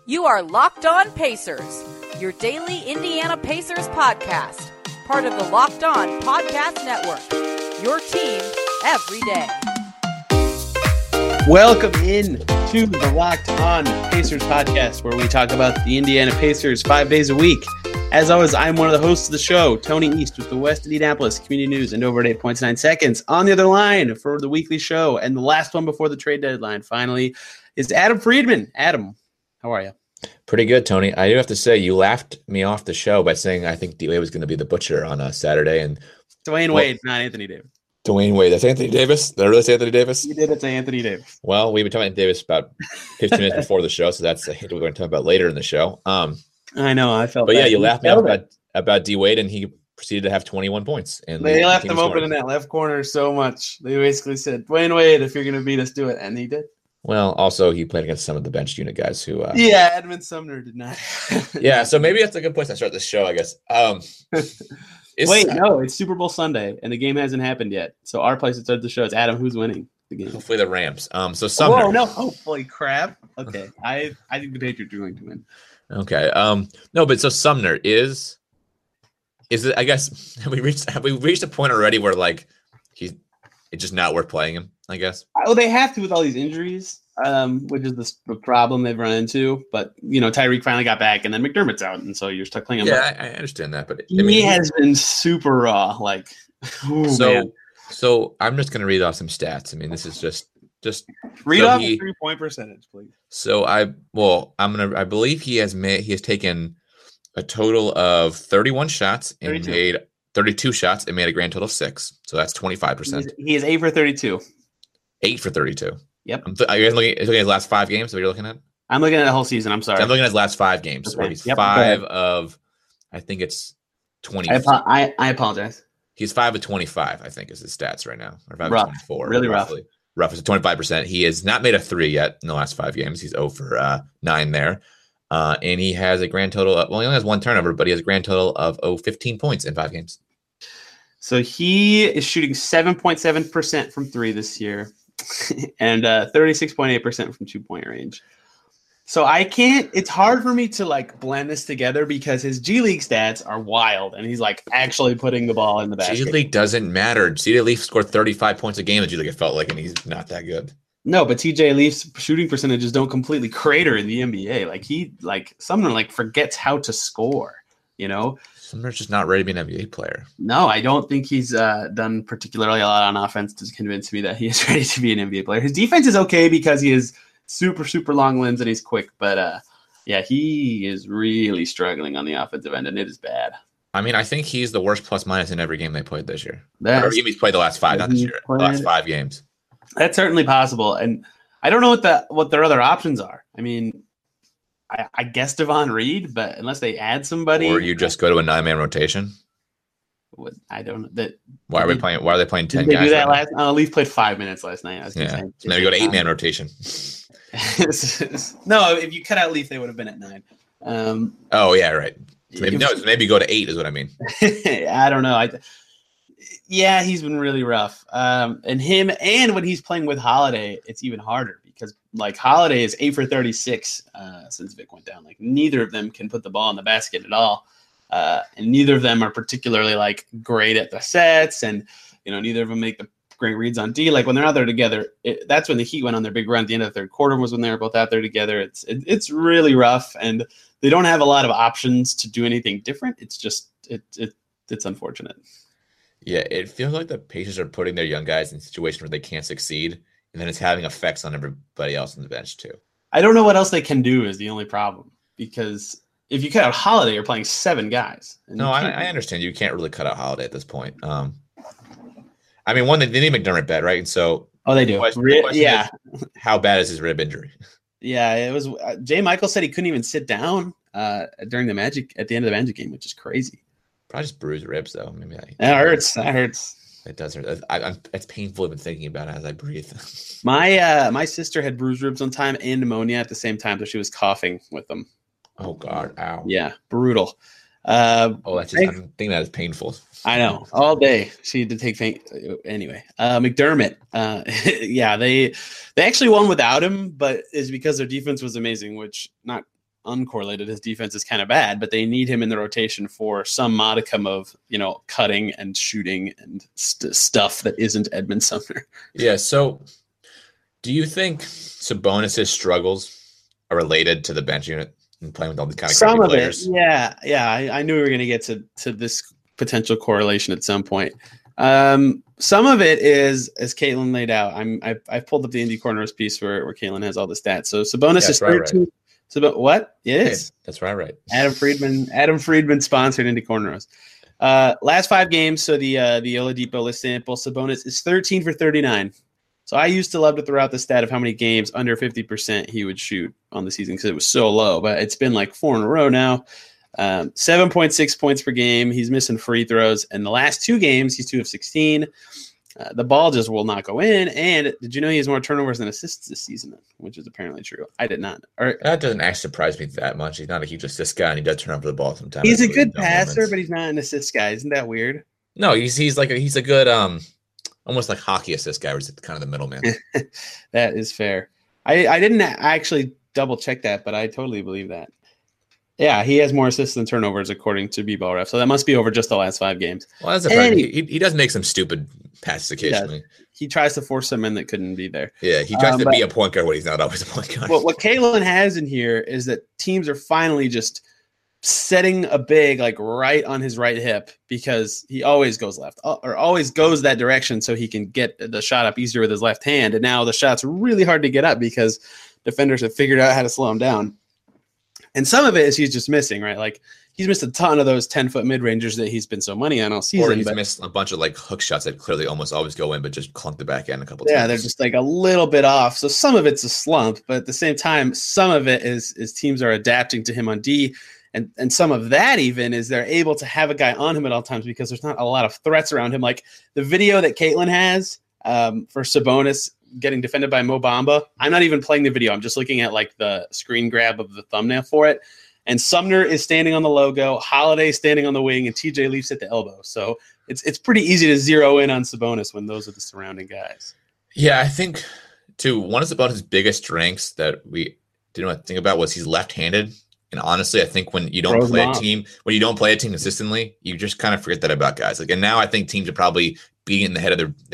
You are Locked On Pacers, your daily Indiana Pacers podcast, part of the Locked On Podcast Network, your team every day. Welcome in to the Locked On Pacers podcast, where we talk about the Indiana Pacers 5 days a week. As always, I'm one of the hosts of the show, Tony East with the West Indianapolis Community News and over at 8.9 seconds. On the other line for the weekly show and the last one before the trade deadline, finally, is Adam Friedman. Adam, how are you? Pretty good, Tony. I do have to say, you laughed me off the show by saying I think D-Wade was going to be the butcher on Saturday. And Dwayne Wade, not Anthony Davis. Dwayne Wade. That's Anthony Davis? Did I really say Anthony Davis? You did it to Anthony Davis. Well, we've been talking about Davis about 15 minutes before the show, so that's a hint we're going to talk about later in the show. I know. I felt But bad. yeah, you laughed me off about D-Wade, and he proceeded to have 21 points. And they left him open in that left corner so much. They basically said, Dwayne Wade, if you're going to beat us, do it. And he did. Well, also, he played against some of the bench unit guys who... yeah, Edmund Sumner did not. Yeah, so maybe that's a good place to start this show, I guess. Wait, no, it's Super Bowl Sunday, and the game hasn't happened yet. So our place to start the show is, Adam, who's winning the game? Hopefully the Rams. So Sumner... Oh, no. Holy crap. Okay, I think the Patriots are going to win. Okay. No, but so Sumner is it? I guess have we reached a point already where like it's just not worth playing him? I guess. Oh, they have to with all these injuries, which is the problem they've run into. But Tyreek finally got back, and then McDermott's out, and so you're stuck playing him. Yeah, I understand that, but he has been super raw. Like, man. So I'm just gonna read off some stats. I mean, this is just read off the 3-point percentage, please. So I believe he has taken a total of 31 shots and made 32 shots and made a grand total of 6. So that's 25%. He is 8 for 32. 8 for 32. Yep. Are you guys looking at his last 5 games? What you're looking at? I'm looking at the whole season. I'm sorry. I'm looking at his last 5 games, okay. Where he's 5 of, I think it's 20. I apologize. He's 5 of 25. I think is his stats right now, or 5 rough. of 24. Really roughly. Rough is 25%. He has not made a 3 yet in the last 5 games. He's 0 for 9 there. And he has a grand total of, he only has 1 turnover, but he has a grand total of 15 points in 5 games. So he is shooting 7.7% from 3 this year and 36.8% from 2-point range. So it's hard for me to like blend this together because his G League stats are wild and he's like actually putting the ball in the basket. G League doesn't matter. TJ Leaf scored 35 points a game in G League, it felt like, and he's not that good. No, but TJ Leaf's shooting percentages don't completely crater in the NBA. Sumner forgets how to score, Sumner's just not ready to be an NBA player. No, I don't think he's done particularly a lot on offense to convince me that he is ready to be an NBA player. His defense is okay because he is super, super long limbs and he's quick. But, he is really struggling on the offensive end, and it is bad. I mean, I think he's the worst plus-minus in every game they played this year. Or even he's played the last 5, not this year. The last 5 games. That's certainly possible. And I don't know what their other options are. I mean, I guess Devon Reed, but unless they add somebody, or you just go to a 9-man rotation. I don't know. Why are they playing 10 guys? They do that right Leaf played 5 minutes last night. So maybe go to 8-man rotation. No, if you cut out Leaf, they would have been at 9. Oh yeah, right. So maybe go to 8 is what I mean. I don't know. He's been really rough. And when he's playing with Holiday, it's even harder because Holiday is 8 for 36 since Vic went down. Neither of them can put the ball in the basket at all. And neither of them are particularly great at the sets, and neither of them make the great reads on D. When they're out there together, that's when the Heat went on their big run. At the end of the third quarter was when they were both out there together. It's really rough, and they don't have a lot of options to do anything different. It's just it's unfortunate. Yeah, it feels like the Pacers are putting their young guys in situations where they can't succeed, and then it's having effects on everybody else on the bench too. I don't know what else they can do is the only problem, because if you cut out Holiday, you're playing 7 guys. No, I understand. You can't really cut out Holiday at this point. I mean, they need McDermott bad, right? And so, they do. The question is, how bad is his rib injury? Yeah, it was. Jay Michael said he couldn't even sit down during the Magic at the end of the Magic game, which is crazy. Probably just bruised ribs, though. Maybe that hurts. That hurts. It does hurt. It's painful even thinking about it as I breathe. My sister had bruised ribs one time and pneumonia at the same time, so she was coughing with them. Oh God! Ow! Yeah, brutal. I'm thinking that is painful. I know. All day she had to take anyway. McDermott. They actually won without him, but it's because their defense was amazing, which not uncorrelated. His defense is kind of bad, but they need him in the rotation for some modicum of, cutting and shooting and stuff that isn't Edmund Sumner. Yeah. So do you think Sabonis' struggles are related to the bench unit and playing with all these kind of some of players? it? Yeah. I knew we were going to get to this potential correlation at some point. Some of it is, as Caitlin laid out, I've pulled up the Indy Corners piece where Caitlin has all the stats. So Sabonis is 13. Right. So, what? It is. Yeah, that's right. Adam Friedman sponsored Indy Corners. Last 5 games. So the Oladipo list sample, Sabonis is 13 for 39. So I used to love to throw out the stat of how many games under 50% he would shoot on the season because it was so low, but it's been like 4 in a row now. 7.6 points per game. He's missing free throws. And the last 2 games, he's 2 of 16. The ball just will not go in. And did you know he has more turnovers than assists this season, which is apparently true? I did not. That doesn't actually surprise me that much. He's not a huge assist guy, and he does turn over the ball sometimes. He's a good passer, but he's not an assist guy. Isn't that weird? No, he's a good almost like hockey assist guy, where he's kind of the middleman. That is fair. I didn't actually double check that, but I totally believe that. Yeah, he has more assists than turnovers according to B-Ball Ref. So that must be over just the last 5 games. Well, that's a problem. He does make some stupid passes occasionally. He tries to force some in that couldn't be there. Yeah, he tries to be a point guard when he's not always a point guard. What Caitlin has in here is that teams are finally just setting a big like right on his right hip because he always goes left or always goes that direction so he can get the shot up easier with his left hand. And now the shot's really hard to get up because defenders have figured out how to slow him down. And some of it is he's just missing, right? Like he's missed a ton of those 10-foot mid-rangers that he's been so money on all season. Or he's missed a bunch of like hook shots that clearly almost always go in, but just clunk the back end a couple times. Yeah, they're just like a little bit off. So some of it's a slump, but at the same time, some of it is teams are adapting to him on D. And some of that even is they're able to have a guy on him at all times because there's not a lot of threats around him. Like the video that Caitlin has for Sabonis getting defended by Mo Bamba. I'm not even playing the video. I'm just looking at like the screen grab of the thumbnail for it. And Sumner is standing on the logo, Holiday standing on the wing, and TJ Leafs at the elbow. So it's pretty easy to zero in on Sabonis when those are the surrounding guys. Yeah, I think too, one of Sabonis' biggest strengths that we didn't think about was he's left-handed. And honestly, I think when you don't play a team consistently, you just kind of forget that about guys. Like, and now I think teams are probably beating in the head of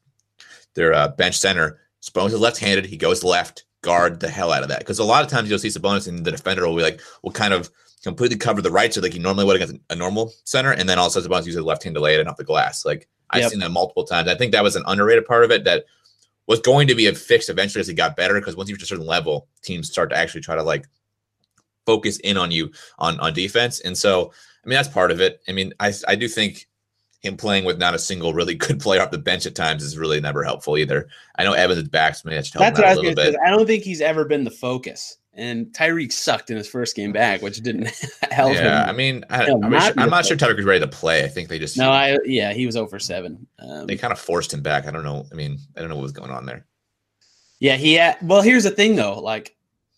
their bench center. Sabonis is left-handed. He goes left. Guard the hell out of that, because a lot of times you'll see Sabonis and the defender will kind of completely cover the right, so like he normally would against a normal center, and then also Sabonis uses the left hand to lay it in off the glass. Like I've seen that multiple times. I think that was an underrated part of it that was going to be fixed eventually as he got better, because once you reach a certain level, teams start to actually try to like focus in on you on defense. And so I mean that's part of it. I mean I do think him playing with not a single really good player off the bench at times is really never helpful either. I know Evans is back, so maybe that's what I was going to say. I don't think he's ever been the focus. And Tyreek sucked in his first game back, which didn't help him. Yeah, I mean, I'm not sure Tyreek was ready to play. I think they just he was 0 for 7. They kind of forced him back. I don't know. I mean, I don't know what was going on there. Yeah, well, here's the thing though. Like,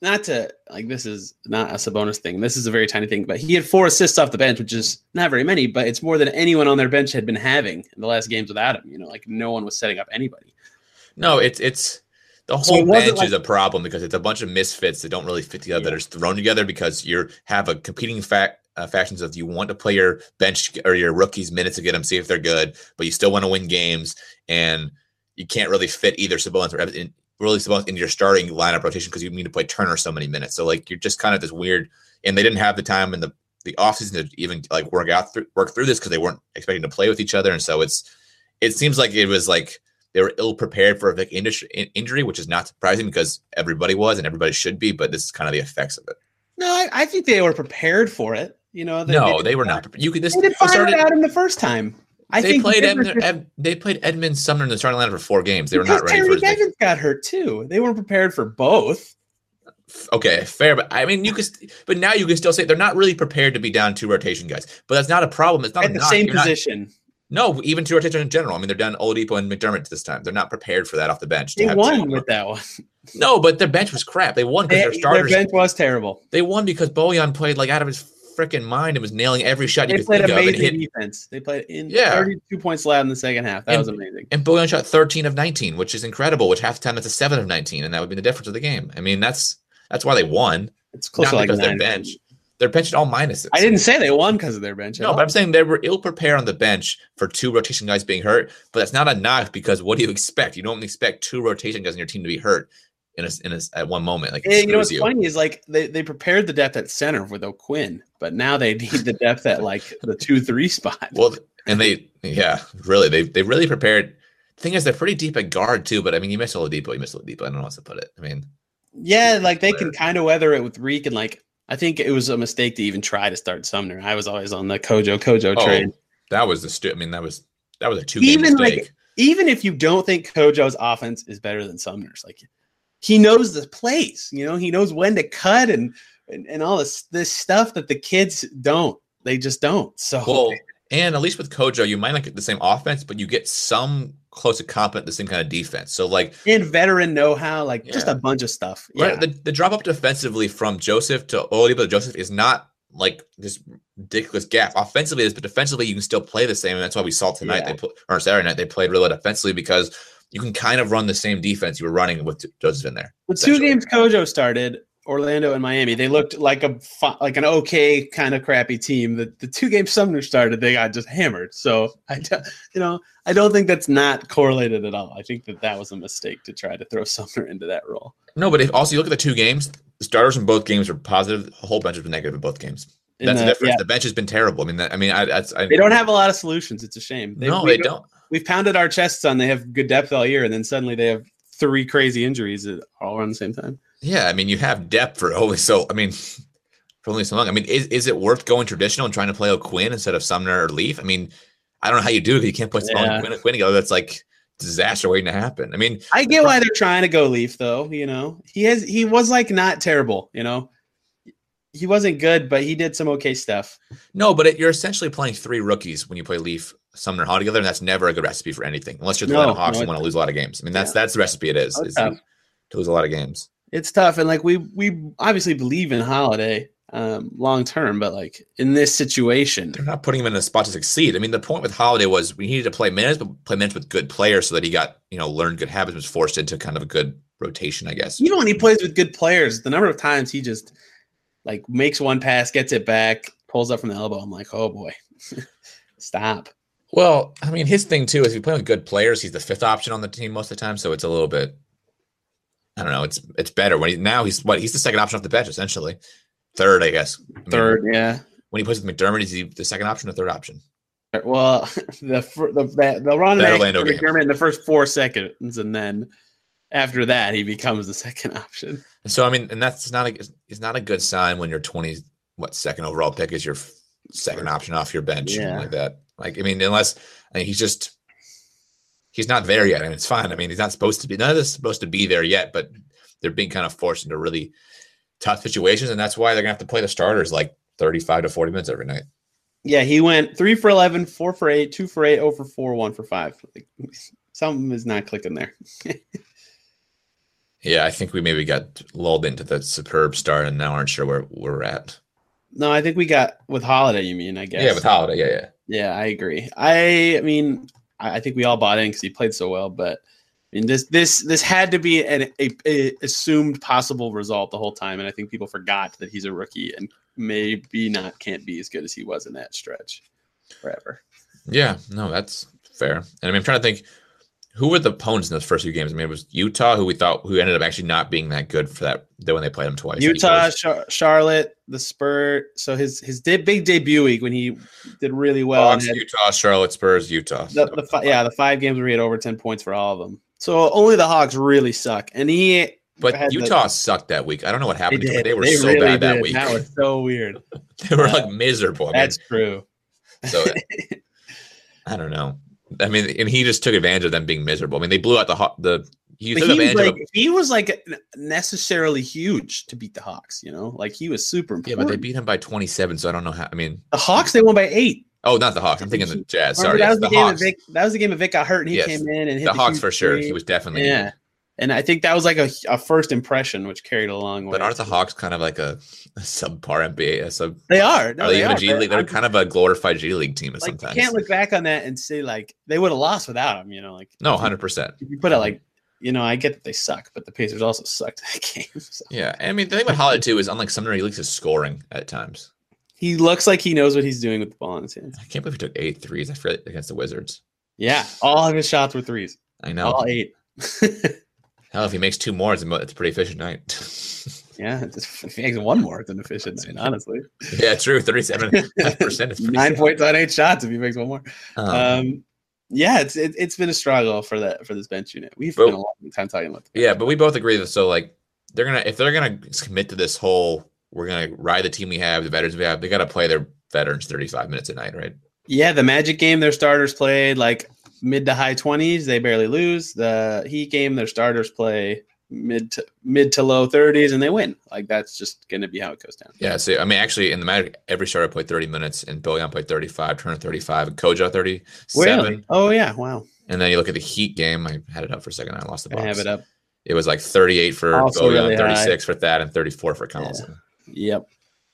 this is not a Sabonis thing. This is a very tiny thing, but he had 4 assists off the bench, which is not very many, but it's more than anyone on their bench had been having in the last games without him. Like no one was setting up anybody. No, it's the whole bench is a problem because it's a bunch of misfits that don't really fit together. That are thrown together because you have a competing factions of you want to play your bench or your rookies minutes to get them, see if they're good, but you still want to win games, and you can't really fit either Sabonis or Evans into your starting lineup rotation because you need to play Turner so many minutes. So like you're just kind of this weird, and they didn't have the time in the offseason to even like work through this because they weren't expecting to play with each other. And so it seems like it was like they were ill prepared for a big injury, which is not surprising because everybody was and everybody should be, but this is kind of the effects of it. No, I think they were prepared for it. They were not prepared. You could they did fine without him the first time. They played Edmund Sumner in the starting lineup for 4 games. They were not ready for it. Evans got hurt too. They weren't prepared for both. Okay, fair, but I mean, but now you can still say they're not really prepared to be down 2 rotation guys. But that's not a problem. It's not at the same position. No, even 2 rotation in general. I mean, they're down Oladipo and McDermott this time. They're not prepared for that off the bench. They won with that one. No, but their bench was crap. They won because their starters. Their bench was terrible. They won because Bojan played like out of his freaking mind and was nailing every shot you could think of. They played amazing defense. They played 32 points allowed in the second half. That was amazing. And Bojan shot 13 of 19, which is incredible, which half the time that's a 7 of 19, and that would be the difference of the game. I mean, that's why they won. It's close not to like because 9. their bench. Their bench is all minuses. I didn't say they won because of their bench. No, but I'm saying they were ill-prepared on the bench for 2 rotation guys being hurt. But that's not a knock because what do you expect? You don't expect 2 rotation guys in your team to be hurt at one moment. Like, you know what's funny is like they prepared the depth at center with O'Quinn, but now they need the depth at like the 2-3 spot. Well, and they really prepared. The thing is, they're pretty deep at guard too. But I mean, you miss Oladipo. I don't know how to put it. I mean, yeah, like they can kind of weather it with Reek, and like I think it was a mistake to even try to start Sumner. I was always on the Kojo train. That was the I mean, that was a 2-game mistake. Like, even if you don't think Kojo's offense is better than Sumner's, like he knows the plays. You know, he knows when to cut and all this stuff that the kids don't. They just don't. So. Well, and at least with Kojo, you might not get the same offense, but you get some close to competent, the same kind of defense. So like and veteran know-how, like just a bunch of stuff. Yeah. Right. The drop up defensively from Joseph to Oladipo to Joseph is not like this ridiculous gap. Offensively it is, but defensively you can still play the same. And that's why we saw tonight or Saturday night they played really defensively because you can kind of run the same defense you were running with Joseph in there. The 2 games Kojo started, Orlando and Miami, they looked like an okay kind of crappy team. The 2 games Sumner started, they got just hammered. So I don't think that's not correlated at all. I think that was a mistake to try to throw Sumner into that role. No, but if also you look at the 2 games, the starters in both games are positive. The whole bench has been negative in both games. That's the difference. Yeah. The bench has been terrible. I mean, they don't have a lot of solutions. It's a shame. They don't. We've pounded our chests on they have good depth all year, and then suddenly they have 3 crazy injuries that all around the same time. Yeah, I mean, you have depth for only so long. I mean, is it worth going traditional and trying to play O'Quinn instead of Sumner or Leaf? I mean, I don't know how you do it. You can't play Quinn together. That's like disaster waiting to happen. I mean, I get why they're trying to go Leaf, though. You know, he was like not terrible. You know, he wasn't good, but he did some okay stuff. No, but you're essentially playing 3 rookies when you play Leaf, Sumner, Hall together, and that's never a good recipe for anything unless you're the Atlanta Hawks and want to lose a lot of games. I mean, that's the recipe. It is to lose a lot of games. It's tough, and like we obviously believe in Holiday long term, but like in this situation, they're not putting him in a spot to succeed. I mean, the point with Holiday was we needed to play minutes, but play minutes with good players so that he got learned good habits, was forced into kind of a good rotation, I guess. Even when he plays with good players, the number of times he just like makes one pass, gets it back, pulls up from the elbow. I'm like, oh boy, stop. Well, I mean, his thing too is if you play with good players, he's the 5th option on the team most of the time, so it's a little bit. I don't know. It's better when he's the 2nd option off the bench essentially, 3rd, I guess. Third, yeah. When he plays with McDermott, is he the 2nd option or 3rd option? Well, they'll run McDermott in the first 4 seconds, and then after that, he becomes the 2nd option. So I mean, and that's not a good sign when your 2nd overall pick is your 2nd option off your bench, like that. Like I mean, he's not there yet. I mean, it's fine. I mean, he's not supposed to be. None of this is supposed to be there yet, but they're being kind of forced into really tough situations, and that's why they're gonna have to play the starters like 35 to 40 minutes every night. Yeah, he went 3 for 11, 4 for 8, 2 for 8, 0 for 4, 1 for 5. Like, something is not clicking there. Yeah, I think we maybe got lulled into the superb start and now aren't sure where we're at. No, I think we got with Holiday, you mean, I guess. Yeah, with Holiday, yeah. Yeah, I agree. I mean, I think we all bought in because he played so well, but I mean, this had to be an assumed possible result the whole time, and I think people forgot that he's a rookie and maybe can't be as good as he was in that stretch forever. Yeah, no, that's fair. And I mean, I'm trying to think who were the opponents in those first 2 games. I mean, it was Utah, who ended up actually not being that good for that when they played him twice. Utah, Charlotte, the Spurs. So his big debut week when he did really well. Hawks, Utah, Charlotte, Spurs, Utah. The 5 games where he had over 10 points for all of them. So only the Hawks really suck, and But Utah sucked that week. I don't know what happened to them. They were so really bad that week. That was so weird. They were like miserable. That's true. So I don't know. I mean, and he just took advantage of them being miserable. I mean, they blew out he was like necessarily huge to beat the Hawks, like he was super important. Yeah, but they beat him by 27, so I don't know how. I mean, the Hawks, they won by 8. Oh, not the Hawks. I'm thinking the Jazz. Sorry, that was the Hawks. That was the game of Vic got hurt and he came in and hit the Hawks for sure. He was definitely good. And I think that was like a first impression, which carried a long way. But aren't the Hawks kind of like a subpar NBA? They are. No, they even a G League? They're kind of a glorified G League team sometimes. You can't look back on that and say like they would have lost without him. Like no, 100%. If you put it like I get that they suck, but the Pacers also sucked that game. So. Yeah, I mean, the thing about Holiday too is unlike Sumner, he likes his scoring at times. He looks like he knows what he's doing with the ball in his hands. I can't believe he took 8 threes. I forget against the Wizards. Yeah, all of his shots were threes. I know. All 8. Hell, if he makes 2 more, it's a pretty efficient night. Yeah, if he makes 1 more, it's an efficient night, honestly. Yeah, true. 37% is 9 points on 8 shots if he makes 1 more. Yeah, it's been a struggle for this bench unit. We've spent a long time talking about that. Yeah, but we both agree that if they're gonna commit to this whole, we're gonna ride the team we have, the veterans we have, they gotta play their veterans 35 minutes a night, right? Yeah, the Magic game, their starters played like mid to high 20s. They barely lose. The Heat game, their starters play mid to low 30s, and they win. Like, that's just going to be how it goes down. Yeah, so I mean, actually, in the Magic, every starter played 30 minutes, and Bojan played 35, Turner 35, and Koja 37. Really? Oh yeah, wow. And then you look at the Heat game. I had it up for a second. I lost the box. I have it up. It was like 38 for Bojan, really 36 for Thad, and 34 for Collison. Yeah. Yep.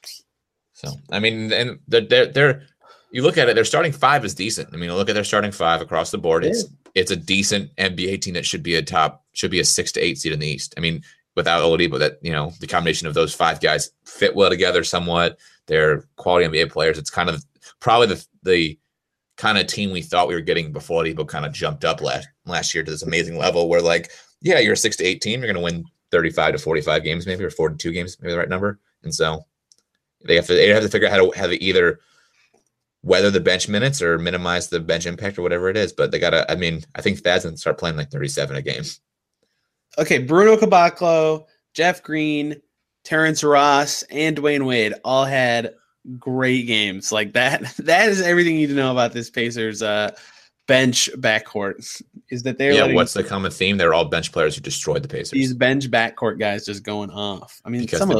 So I mean, and they're you look at it, their starting 5 is decent. I mean, look at their starting 5 across the board. It's a decent NBA team that should be a 6 to 8 seed in the East. I mean, without Oladipo, that the combination of those 5 guys fit well together somewhat. They're quality NBA players. It's kind of probably the kind of team we thought we were getting before Oladipo kind of jumped up last year to this amazing level where, like, yeah, you're a 6 to 8 team. You're going to win 35 to 45 games, maybe, or 42 games, maybe the right number. And so they have to figure out how to either weather the bench minutes or minimize the bench impact or whatever it is. But they got to, I mean, I think Thad's going to start playing like 37 a game. Okay, Bruno Caboclo, Jeff Green, Terrence Ross, and Dwayne Wade all had great games. Like that is everything you need to know about this Pacers bench backcourt, is that they're what's the common theme? They're all bench players who destroyed the Pacers. These bench backcourt guys just going off. I mean, some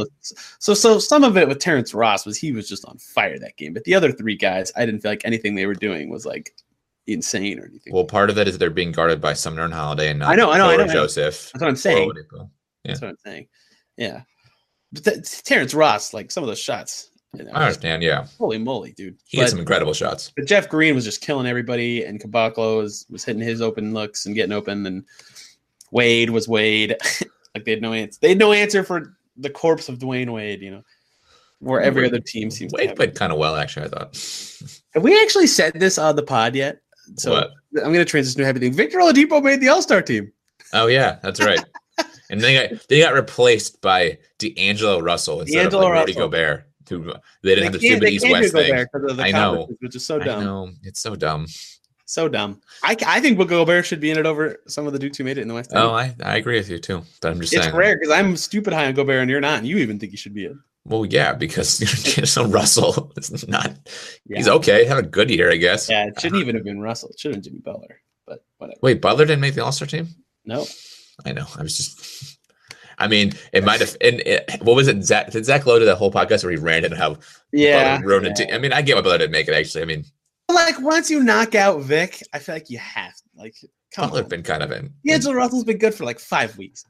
of it with Terrence Ross was he was just on fire that game, but the other 3 guys, I didn't feel like anything they were doing was like insane or anything. Well, part of it is they're being guarded by Sumner and Holiday, and not I know Joseph. That's what I'm saying. That's what I'm saying. Yeah, but Terrence Ross, like some of those shots. I understand, yeah. Holy moly, dude. He had some incredible shots. But Jeff Green was just killing everybody, and Caboclo was hitting his open looks and getting open, and Wade was Wade. Like, they had no answer. They had no answer for the corpse of Dwayne Wade, where every other team seems to have. Wade played kind of well, actually, I thought. Have we actually said this on the pod yet? So what? I'm going to transition to everything. Victor Oladipo made the All-Star team. Oh, yeah, that's right. And they got replaced by D'Angelo Russell instead of Rudy Gobert. They didn't have the stupid East-West thing. I know. Which is so dumb. I know. It's so dumb. So dumb. I think Gobert should be in it over some of the dudes who made it in the West. Oh, I agree with you, too. But I'm just saying. It's rare because I'm stupid high on Gobert and you're not, and you even think he should be in. Well, yeah, because Russell is not. Yeah. He's okay. Had a good year, I guess. Yeah, it shouldn't even have been Russell. It should have been Jimmy Butler. But whatever. Wait, Butler didn't make the All-Star team? No. I know. I was just. I mean, it might have. What was it? Did Zach Lowe do that whole podcast where he ranted and how Butler ruined it? I mean, I get why Butler didn't make it. Actually, I mean, like once you knock out Vic, I feel like you have come Butler's on. Been kind of in. D'Angelo Russell's been good for like 5 weeks.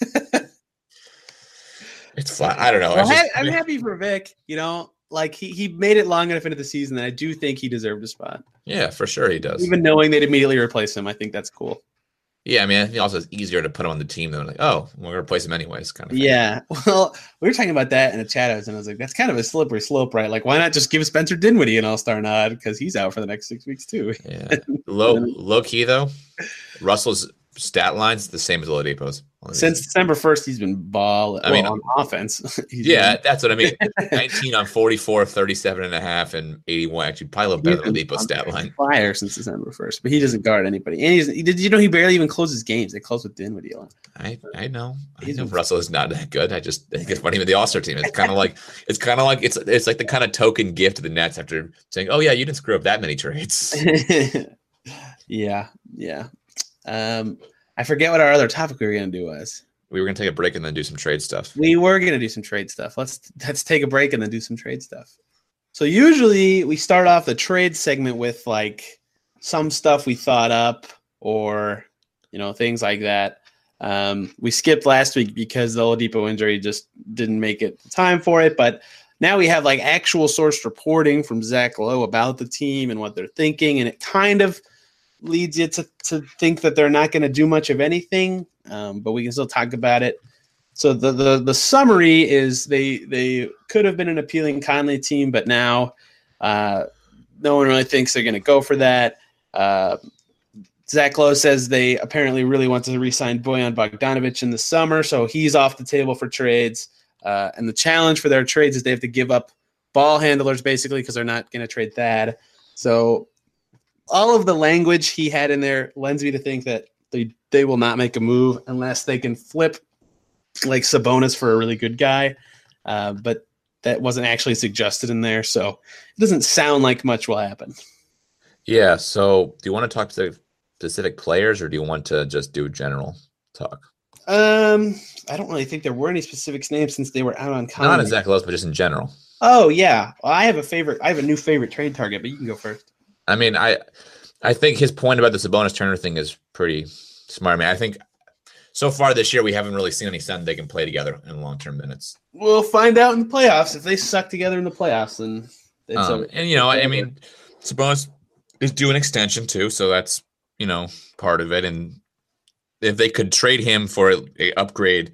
It's fine. I don't know. Well, I'm happy for Vic. Like he made it long enough into the season that I do think he deserved a spot. Yeah, for sure he does. Even knowing they'd immediately replace him, I think that's cool. Yeah, I mean, I think also it's easier to put him on the team than like, oh, we're going to replace him anyways, kind of thing. Yeah, well, we were talking about that in the chat, and I was like, that's kind of a slippery slope, right? Like, why not just give Spencer Dinwiddie an All-Star nod because he's out for the next 6 weeks too? Yeah, low key though, Russell's stat line's the same as Oladipo's. Since December 1st, he's been balling. I mean, on offense. That's what I mean. 19 on 44, 37.5, and 81. Actually, probably a little better than Oladipo's stat line. Fire since December 1st, but he doesn't guard anybody. And he barely even closes games. They close with Dinwiddie a lot. I know. Russell is not that good. I think it's funny with the All-Star team. It's kind of like it's like the kind of token gift to the Nets after saying, "Oh yeah, you didn't screw up that many trades." Yeah. I forget what our other topic we were going to do was. We were going to take a break and then do some trade stuff. We were going to do some trade stuff. Let's take a break and then do some trade stuff. So usually we start off the trade segment with like some stuff we thought up or, things like that. We skipped last week because the Oladipo injury just didn't make it time for it. But now we have like actual source reporting from Zach Lowe about the team and what they're thinking. And it kind of leads you to think that they're not going to do much of anything, but we can still talk about it. So the summary is they could have been an appealing Conley team, but now no one really thinks they're going to go for that. Zach Lowe says they apparently really want to re-sign Bojan Bogdanovic in the summer, so he's off the table for trades. And the challenge for their trades is they have to give up ball handlers, basically, because they're not going to trade Thad. So all of the language he had in there lends me to think that they will not make a move unless they can flip like Sabonis for a really good guy. But that wasn't actually suggested in there, so it doesn't sound like much will happen. Yeah, so do you want to talk to specific players, or do you want to just do general talk? I don't really think there were any specific names since they were out on Conley. Not in Zach Lowe, but just in general. Oh yeah, well, I have a new favorite trade target, but you can go first. I mean, I think his point about the Sabonis Turner thing is pretty smart. I mean, I think so far this year we haven't really seen any sign they can play together in long-term minutes. We'll find out in the playoffs. If they suck together in the playoffs, then I mean, Sabonis is due an extension too, so that's part of it. And if they could trade him for a upgrade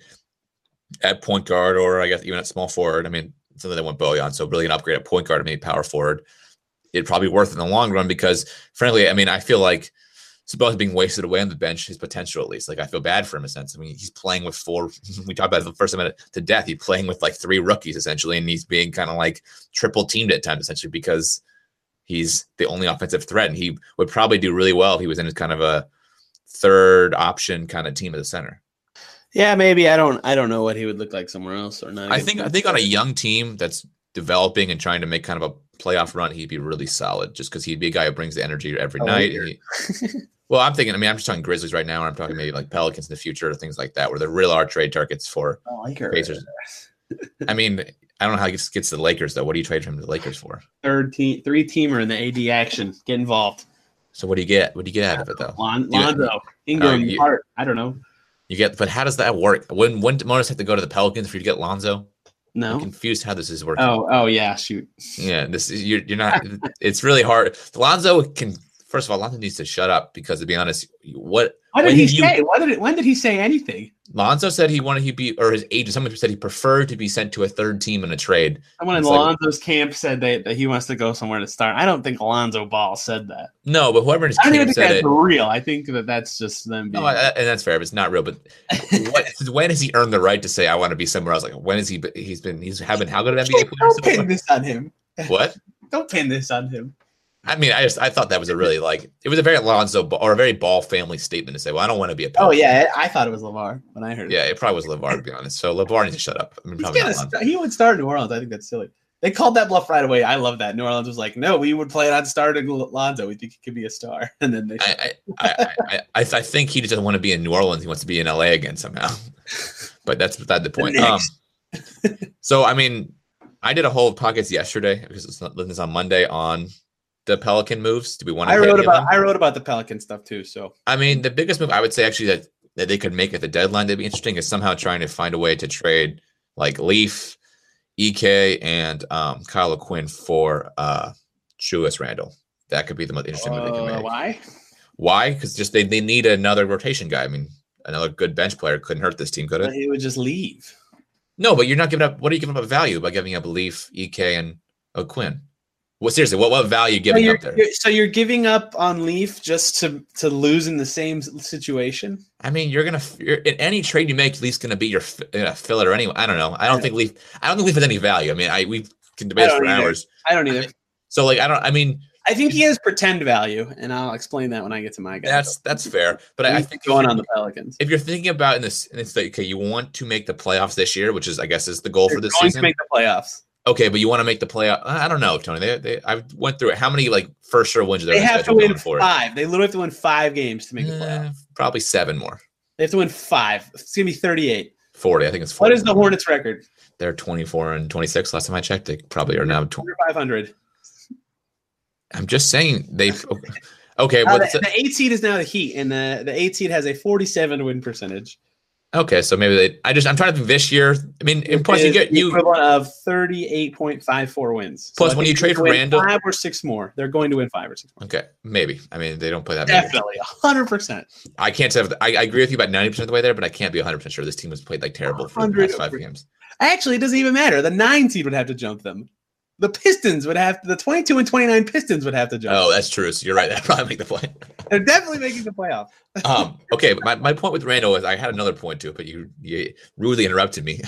at point guard, or I guess even at small forward, I mean, something they want Bojan, so really an upgrade at point guard, maybe power forward, it'd probably be worth it in the long run because, frankly, I mean, I feel like Sabonis being wasted away on the bench, his potential at least. Like, I feel bad for him in a sense. I mean, he's playing with four. We talked about it the first time to death. He's playing with like three rookies essentially, and he's being kind of like triple teamed at times essentially because he's the only offensive threat, and he would probably do really well if he was in his kind of a third option kind of team at the center. Yeah, maybe. I don't know what he would look like somewhere else or not. I think on a young team that's developing and trying to make kind of a playoff run, he'd be really solid just because he'd be a guy who brings the energy every night. Well, I'm just talking Grizzlies right now, or I'm talking maybe like Pelicans in the future or things like that, where there really are trade targets for Pacers. I mean, I don't know how he gets to the Lakers, though. What do you trade him to the Lakers for? Three-teamer in the AD action. Get involved. So what do you get? What do you get out of it, though? Lonzo, Ingram, Hart. I don't know. But how does that work? Wouldn't Monos have to go to the Pelicans for you to get Lonzo? No. I'm confused how this is working. Oh yeah, shoot. Yeah, this is you're not. It's really hard. Lonzo can. First of all, Lonzo needs to shut up because, to be honest, what did he say? When did he say anything? Lonzo said his agent. Someone said he preferred to be sent to a third team in a trade. Someone in Lonzo's camp said that he wants to go somewhere to start. I don't think Lonzo Ball said that. No, but whoever in his camp said it. I don't think that's real. I think that's just them being. No, and that's fair. But it's not real. But when has he earned the right to say I want to be somewhere else? Like when is he? He's having how good an NBA player? Don't pin this on him. What? Don't pin this on him. I mean, I thought that was a really it was a very Lonzo or a very Ball family statement to say, well, I don't want to be a Pelican. Oh yeah, I thought it was LeVar when I heard it. Yeah, it probably was LeVar, to be honest. So LeVar needs to shut up. I mean, he would start in New Orleans. I think that's silly. They called that bluff right away. I love that. New Orleans was like, no, we would play it on starting Lonzo. We think he could be a star. And then they I think he doesn't want to be in New Orleans. He wants to be in LA again somehow. But that's beside the point. So I mean, I did a whole podcast yesterday because it's on Monday on the Pelican moves. Do we want to? I wrote about the Pelican stuff too. So I mean, the biggest move I would say actually that they could make at the deadline that'd be interesting is somehow trying to find a way to trade like Leaf, EK, and Kyle O'Quinn for Julius Randle. That could be the most interesting move they can make. Why? Why? Because just they need another rotation guy. I mean, another good bench player couldn't hurt this team, could it? He would just leave. No, but you're not giving up. What are you giving up value by giving up Leaf, EK, and O'Quinn? Well, seriously, what value are you giving up there? So you're giving up on Leaf just to lose in the same situation? I mean, you're in any trade you make, Leaf's gonna be your filler anyway. I don't know. I don't think Leaf has any value. I mean, we can debate for hours. I don't either. So I think he has pretend value, and I'll explain that when I get to my guy. That's fair. But I think going on the Pelicans. If you're thinking about it's like, okay, you want to make the playoffs this year, which is I guess is the goal for this season. To make the playoffs. Okay, but you want to make the playoff? I don't know, Tony. I went through it. How many like first round wins? They have to win 5. They literally have to win 5 games to make the playoffs. Probably 7 more. They have to win 5. It's gonna be 38. 40. I think it's 40. What is the Hornets' record? They're 24-26. Last time I checked, they probably are now 500. I'm just saying they. Okay, the 8 seed is now the Heat, and the 8 seed has a 47 win percentage. Okay, so maybe I'm trying to think this year. I mean, and plus you get the equivalent of 38.54 wins. Plus, when you trade for Randall, 5 or 6 more, they're going to win 5 or 6 more. Okay, maybe. I mean, they don't play that. Definitely, 100%. I can't say. I agree with you about 90% of the way there, but I can't be 100% sure this team has played like terrible for the past 5 games. Actually, it doesn't even matter. The 9 seed would have to jump them. The Pistons would have the 22 and 29 Pistons would have to jump. Oh, that's true. So you're right. That probably make the play. They're definitely making the playoff. Okay. My point with Randall is I had another point too, but you rudely interrupted me.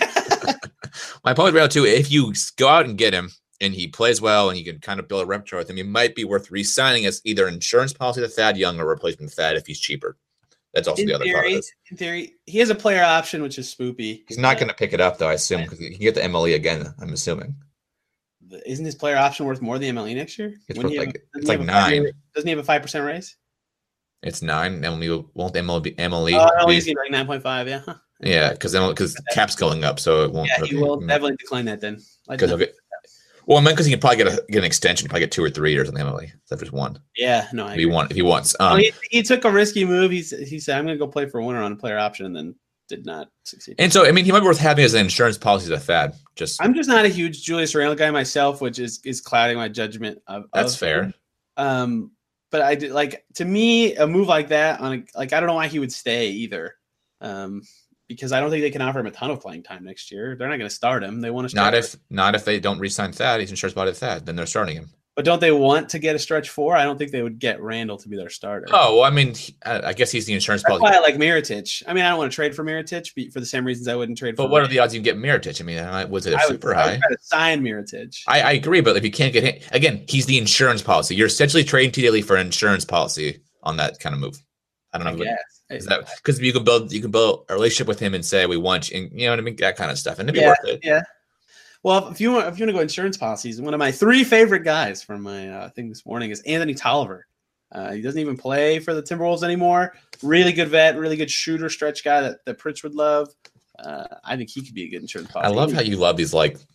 My point with Randall too, if you go out and get him and he plays well and you can kind of build a repertoire with him, he might be worth re-signing as either an insurance policy to Thad Young or replacement Thad if he's cheaper. That's also the other part of this. In theory, he has a player option, which is spoopy. He's not going to pick it up though, I assume, because he can get the MLE again, I'm assuming. Isn't his player option worth more than the MLE next year? It's like 9. Doesn't he have a 5% raise? It's 9. MLE won't MLE. Oh, he's like 9.5. Yeah. Huh. Yeah, because cap's going up, so it won't. Yeah, he will definitely decline that then. Because because he can probably get an extension, probably get 2 or 3 years on the MLE. Except just 1. Yeah, no, I agree. If he wants. He took a risky move. He said, "I'm going to go play for winner on a player option," and then did not succeed. And so, I mean, he might be worth having as an insurance policy to Thad. I'm just not a huge Julius Randle guy myself, which is clouding my judgment of. That's fair. But I did to me a move like that I don't know why he would stay either. Because I don't think they can offer him a ton of playing time next year. They're not going to start him. They want to start not if they don't re-sign Thad. He's insurance policy to Thad. Then they're starting him. But don't they want to get a stretch 4? I don't think they would get Randall to be their starter. Oh, well, I mean, I guess he's the insurance policy. That's why I like Mirotic. I mean, I don't want to trade for Mirotic for the same reasons I wouldn't trade for. But what are the odds you can get Mirotic? I mean, was it super high? I would try to sign Mirotic. I agree, but if you can't get him, again, he's the insurance policy. You're essentially trading TJ Leaf for an insurance policy on that kind of move. I don't know. Is that because you can build a relationship with him and say we want you, and you know what I mean, that kind of stuff, and it'd be worth it. Yeah. Well, if you want to go insurance policies, one of my 3 favorite guys from my thing this morning is Anthony Tolliver. He doesn't even play for the Timberwolves anymore. Really good vet, really good shooter, stretch guy that Pritch would love. I think he could be a good insurance policy. I love how you love these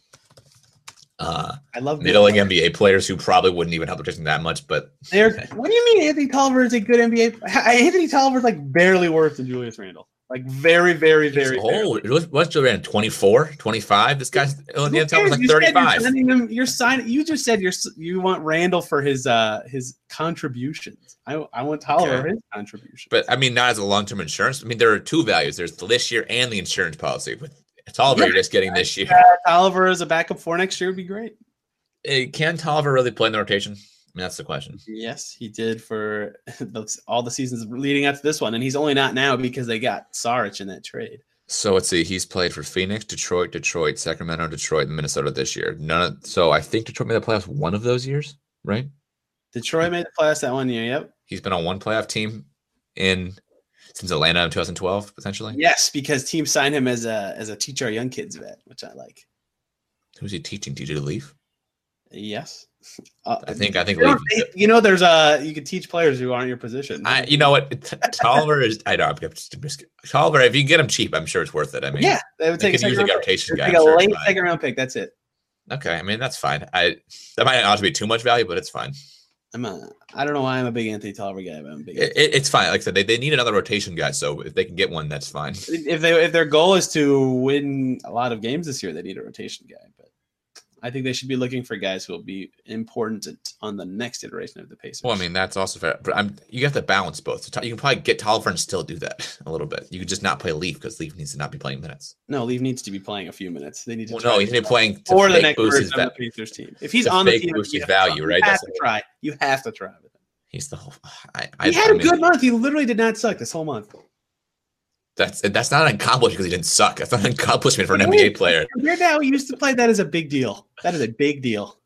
I love middling NBA players who probably wouldn't even help protecting that much, but what do you mean Anthony Tolliver is a good NBA? Anthony Tolliver is like barely worse than Julius Randle. Like very, very, very. What's Julius 24, 25? This guy's like 35. You just said you want Randle for his contributions. I want Tolliver for his contributions. But I mean, not as a long-term insurance. I mean, there are 2 values. There's the this year and the insurance policy. With Tolliver, you're just getting this year. Tolliver as a backup for next year would be great. Can Tolliver really play in the rotation? I mean, that's the question. Yes, he did for all the seasons leading up to this one, and he's only not now because they got Saric in that trade. So let's see. He's played for Phoenix, Detroit, Sacramento, Detroit, and Minnesota this year. So I think Detroit made the playoffs one of those years, right? Detroit made the playoffs that one year. Yep. He's been on one playoff team since Atlanta in 2012, potentially. Yes, because teams signed him as a teach our young kids vet, which I like. Who's he teaching? TJ Leaf? Yes. I think there's you can teach players who aren't your position. You know what? Tolliver is. I know. Tolliver, if you can get him cheap, I'm sure it's worth it. I mean, yeah, they would take a rotation guy. Like a late second round pick. That's it. Okay, I mean that's fine. That might not be too much value, but it's fine. I don't know why I'm a big Anthony Tolliver guy, but I'm a big. It's fine. Like I said, they need another rotation guy. So if they can get one, that's fine. If their goal is to win a lot of games this year, they need a rotation guy. But I think they should be looking for guys who will be important on the next iteration of the Pacers. Well, I mean, that's also fair. But you have to balance both. So you can probably get Tolliver and still do that a little bit. You could just not play Leaf because Leaf needs to not be playing minutes. No, Leaf needs to be playing a few minutes. They need to. Well, no, he's playing for the next version of the Pacers team. If he's on the team, boost his value, right? You have to try. You have to try with him. He's the whole. He had a good month. He literally did not suck this whole month. That's not an accomplishment because he didn't suck. That's not an accomplishment for an NBA player. Compared to how he used to play, that is a big deal. That is a big deal.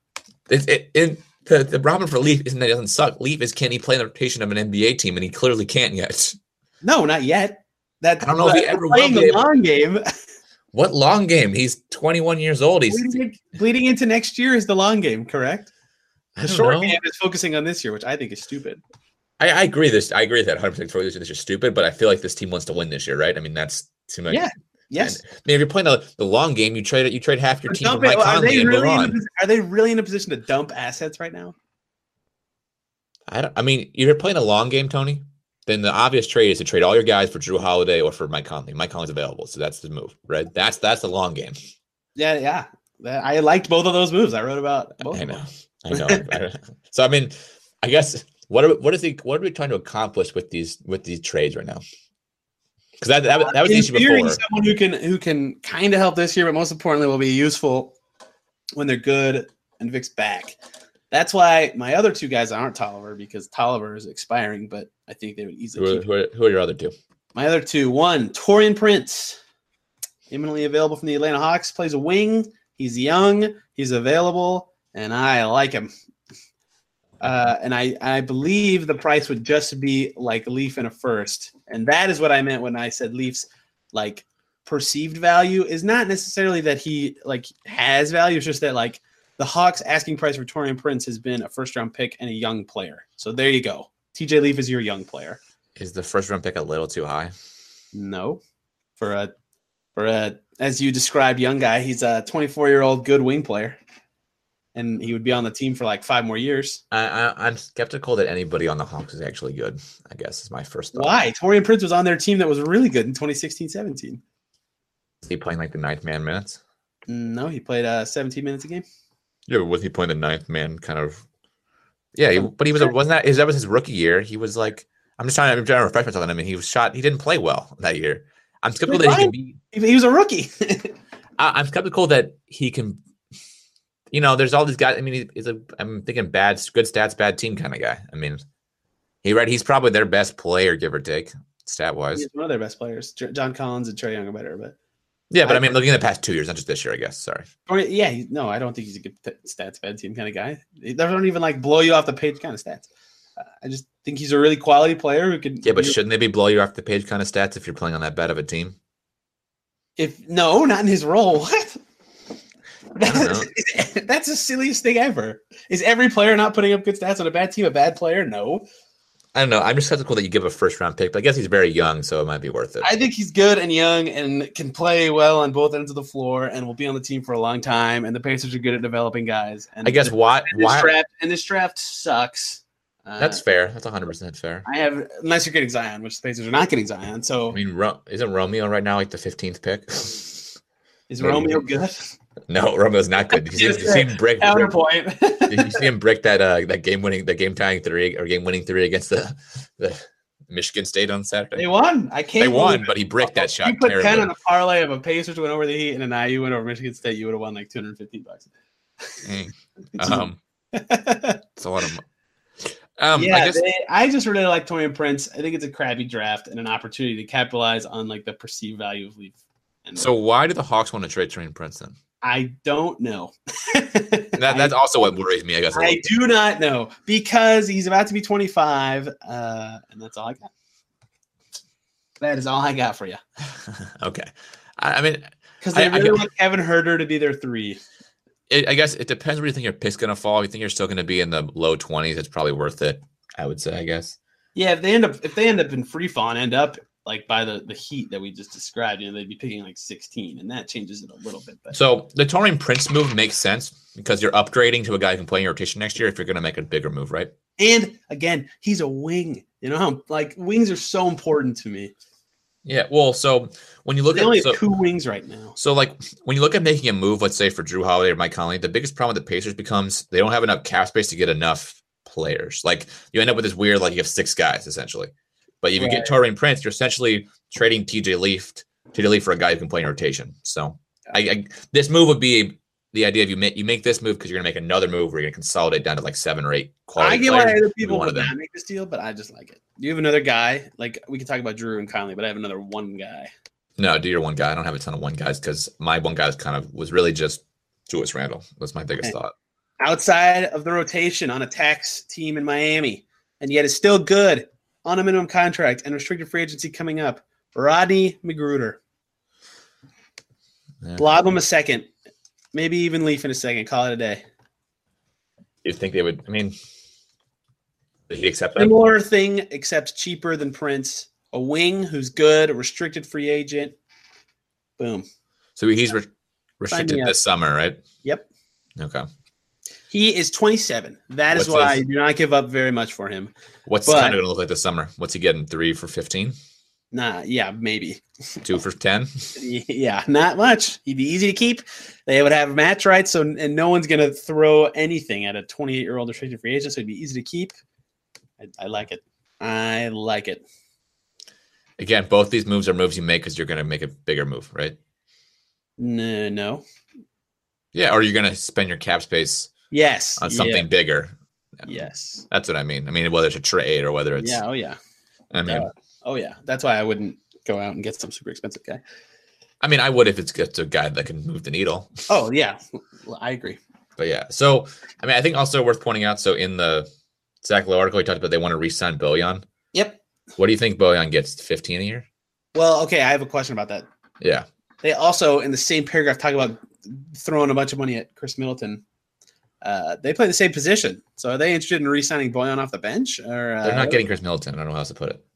The problem for Leaf isn't that he doesn't suck. Leaf is, can he play in the rotation of an NBA team, and he clearly can't yet. No, not yet. I don't know if he ever playing will. The long game. What long game? He's 21 years old. He's bleeding into next year is the long game, correct? The short game is focusing on this year, which I think is stupid. I agree. I agree with that 100%. This is stupid, but I feel like this team wants to win this year, right? I mean, that's too much. Yeah. Yes. I mean, if you're playing the long game, you trade half your team for Mike Conley and move on. Are they really in a position to dump assets right now? I mean, you're playing a long game, Tony. then the obvious trade is to trade all your guys for Drew Holiday or for Mike Conley. Mike Conley's available, so that's the move, right? That's the long game. Yeah. I liked both of those moves. I wrote about both. I know. So I mean, I guess what are we trying to accomplish with these trades right now? Because that was the issue before. Someone who can kind of help this year, but most importantly, will be useful when they're good and Vic's back. That's why my other two guys aren't Tolliver, because Tolliver is expiring, but I think they would easily Who are your other two? My other two, one, Taurean Prince, imminently available from the Atlanta Hawks, plays a wing. He's young, he's available, and I like him. And I believe the price would just be like Leaf in a first. And that is what I meant when I said Leaf's like perceived value is not necessarily that he like has value. It's just that like the Hawks asking price for Taurean Prince has been a first round pick and a young player. So there you go. TJ Leaf is your young player. Is the first round pick a little too high? No. For a as you described young guy, he's a 24-year-old good wing player. And he would be on the team for like 5 more years. I'm skeptical that anybody on the Hawks is actually good, I guess, is my first thought. Why? Taurean Prince was on their team that was really good in 2016-17. Is he playing like the 9th man minutes? No, he played 17 minutes a game. Yeah, but was he playing the 9th man kind of? Yeah, but he was that was his rookie year. He was like, I'm trying to refresh myself on him, and he didn't play well that year. I'm skeptical that he can be. He was a rookie. I'm skeptical that he can. You know, there's all these guys. I mean, I'm thinking good stats, bad team kind of guy. I mean, he's probably their best player, give or take, stat wise. He's one of their best players. John Collins and Trae Young are better, but yeah, but I mean, looking at the past 2 years, not just this year, I guess. Sorry. Yeah, I don't think he's a good stats bad team kind of guy. They don't even like blow you off the page kind of stats. I just think he's a really quality player who can. Yeah, but shouldn't they be blow you off the page kind of stats if you're playing on that bad of a team? No, not in his role. What? That's the silliest thing ever. Is every player not putting up good stats on a bad team a bad player? No. I don't know. I'm just skeptical that you give a first round pick, but I guess he's very young, so it might be worth it. I think he's good and young and can play well on both ends of the floor and will be on the team for a long time. And the Pacers are good at developing guys. And I guess this draft sucks. That's fair. That's 100% fair. Unless you're getting Zion, which the Pacers are not getting Zion. So I mean, isn't Romeo right now like the 15th pick? Is Romeo good? No, Romeo's not good. You see him break counterpoint. You see him break that game tying 3 or game winning 3 against the Michigan State on Saturday. They won. They won, but he bricked that shot. You put terribly. 10 on the parlay of a Pacers went over the Heat and an IU went over Michigan State. You would have won like $250. It's a lot of money. I just really like Taurean Prince. I think it's a crappy draft and an opportunity to capitalize on like the perceived value of Leaf. So why do the Hawks want to trade Taurean Prince then? I don't know. That's also what worries me, I guess. I do not know because he's about to be 25, and that's all I got. That is all I got for you. Okay. I mean, because they really want Kevin Huerter to be their 3. I guess it depends where you think your pick's going to fall. If you think you're still going to be in the low 20s, it's probably worth it, I would say, I guess. Yeah, if they end up in free fall and end up like by the Heat that we just described, they'd be picking like 16, and that changes it a little bit. But. So the Taurean Prince move makes sense because you're upgrading to a guy who can play in your rotation next year if you're going to make a bigger move, right? And again, he's a wing. You know how like wings are so important to me. Yeah, well, so when you look they only have 2 wings right now. So like when you look at making a move, let's say for Drew Holiday or Mike Conley, the biggest problem with the Pacers becomes they don't have enough cap space to get enough players. Like you end up with this weird, like you have 6 guys essentially. But if you get Taurean Prince, you're essentially trading TJ Leaf for a guy who can play in rotation. So this move would be the idea of you make this move because you're going to make another move where you're going to consolidate down to like 7 or 8 quality players. I get why other people would not make this deal, but I just like it. Do you have another guy? Like we can talk about Drew and Conley, but I have another one guy. No, do your one guy. I don't have a ton of one guys because my one guy was really just Julius Randle. That's my biggest thought. Outside of the rotation on a tax team in Miami, and yet is still good. On a minimum contract and restricted free agency coming up, Rodney McGruder. Yeah. Lob him a second, maybe even Leaf in a second. Call it a day. You think they would? I mean, did he accept that? Similar thing, except cheaper than Prince. A wing who's good, a restricted free agent. Boom. So he's restricted this summer, right? Yep. Okay. He is 27. That is why I do not give up very much for him. What's kind of going to look like this summer? What's he getting? 3 for 15? Nah, yeah, maybe 2 for 10. Yeah, not much. He'd be easy to keep. They would have match rights, and no one's going to throw anything at a 28-year-old restricted free agent. So it'd be easy to keep. I like it. I like it. Again, both these moves are moves you make because you're going to make a bigger move, right? No. Yeah, or you're going to spend your cap space. Yes. On something bigger. Yes. That's what I mean. I mean, whether it's a trade or whether it's. Yeah. Oh yeah. I mean. Oh yeah. That's why I wouldn't go out and get some super expensive guy. I mean, I would if it's a guy that can move the needle. Oh yeah, I agree. But yeah, so I mean, I think also worth pointing out. So in the Zach Lowe article, he talked about they want to re-sign Bojan. Yep. What do you think Bojan gets? 15 a year? Well, okay, I have a question about that. Yeah. They also in the same paragraph talk about throwing a bunch of money at Chris Middleton. They play the same position, so are they interested in re-signing Bojan off the bench? Or they're not getting Chris Middleton. I don't know how else to put it.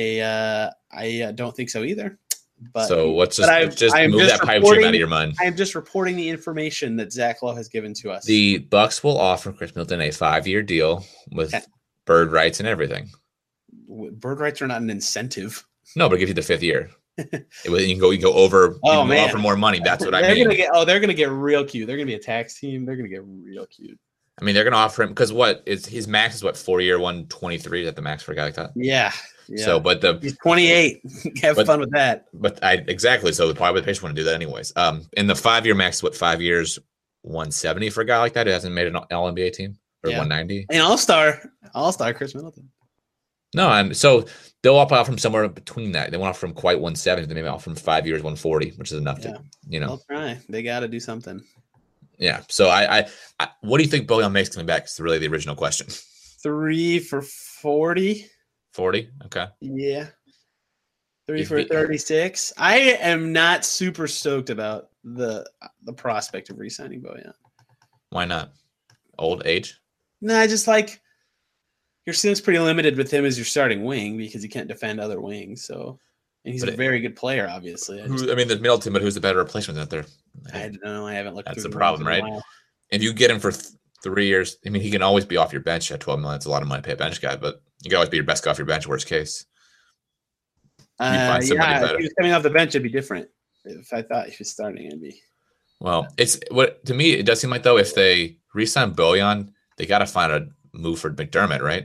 I don't think so either. But so let's just move that pipe dream out of your mind. I am just reporting the information that Zach Lowe has given to us. The Bucks will offer Chris Middleton a 5-year deal with bird rights and everything. Bird rights are not an incentive. No, but it gives you the 5th year. You can go over. Oh man, offer more money. That's what I mean. They're gonna get real cute. They're gonna be a tax team. They're gonna get real cute. I mean, they're gonna offer him because his max is 4-year 123. Is that the max for a guy like that? Yeah. So, but he's 28. Have fun with that. But exactly. So probably the patient want to do that anyways. In the 5-year max, 5 years, 170 for a guy like that who hasn't made an All NBA team or 190. An All-Star Chris Middleton. No, and so they'll offer from somewhere between that. They won't offer from quite 170. They maybe offer from 5 years, 140, which is enough to, They'll try. They got to do something. Yeah. So I what do you think Bojan makes coming back? Is really the original question. 3 for 40. 40. Okay. Yeah. 3 for 36. I am not super stoked about the prospect of re-signing Bojan. Why not? Old age? No, I just like your seems pretty limited with him as your starting wing because he can't defend other wings. So, and he's a very good player, obviously. There's Middleton, but who's the better replacement out there? I don't know. I haven't looked. That's the problem, right? If you get him for 3 years, I mean, he can always be off your bench at 12 million. It's a lot of money to pay a bench guy, but you can always be your best guy off your bench. Worst case. If he was coming off the bench, it'd be different. If I thought he was starting, it'd be. Well, to me, it does seem like though if they re-sign Bojan, they got to find a move for McDermott, right?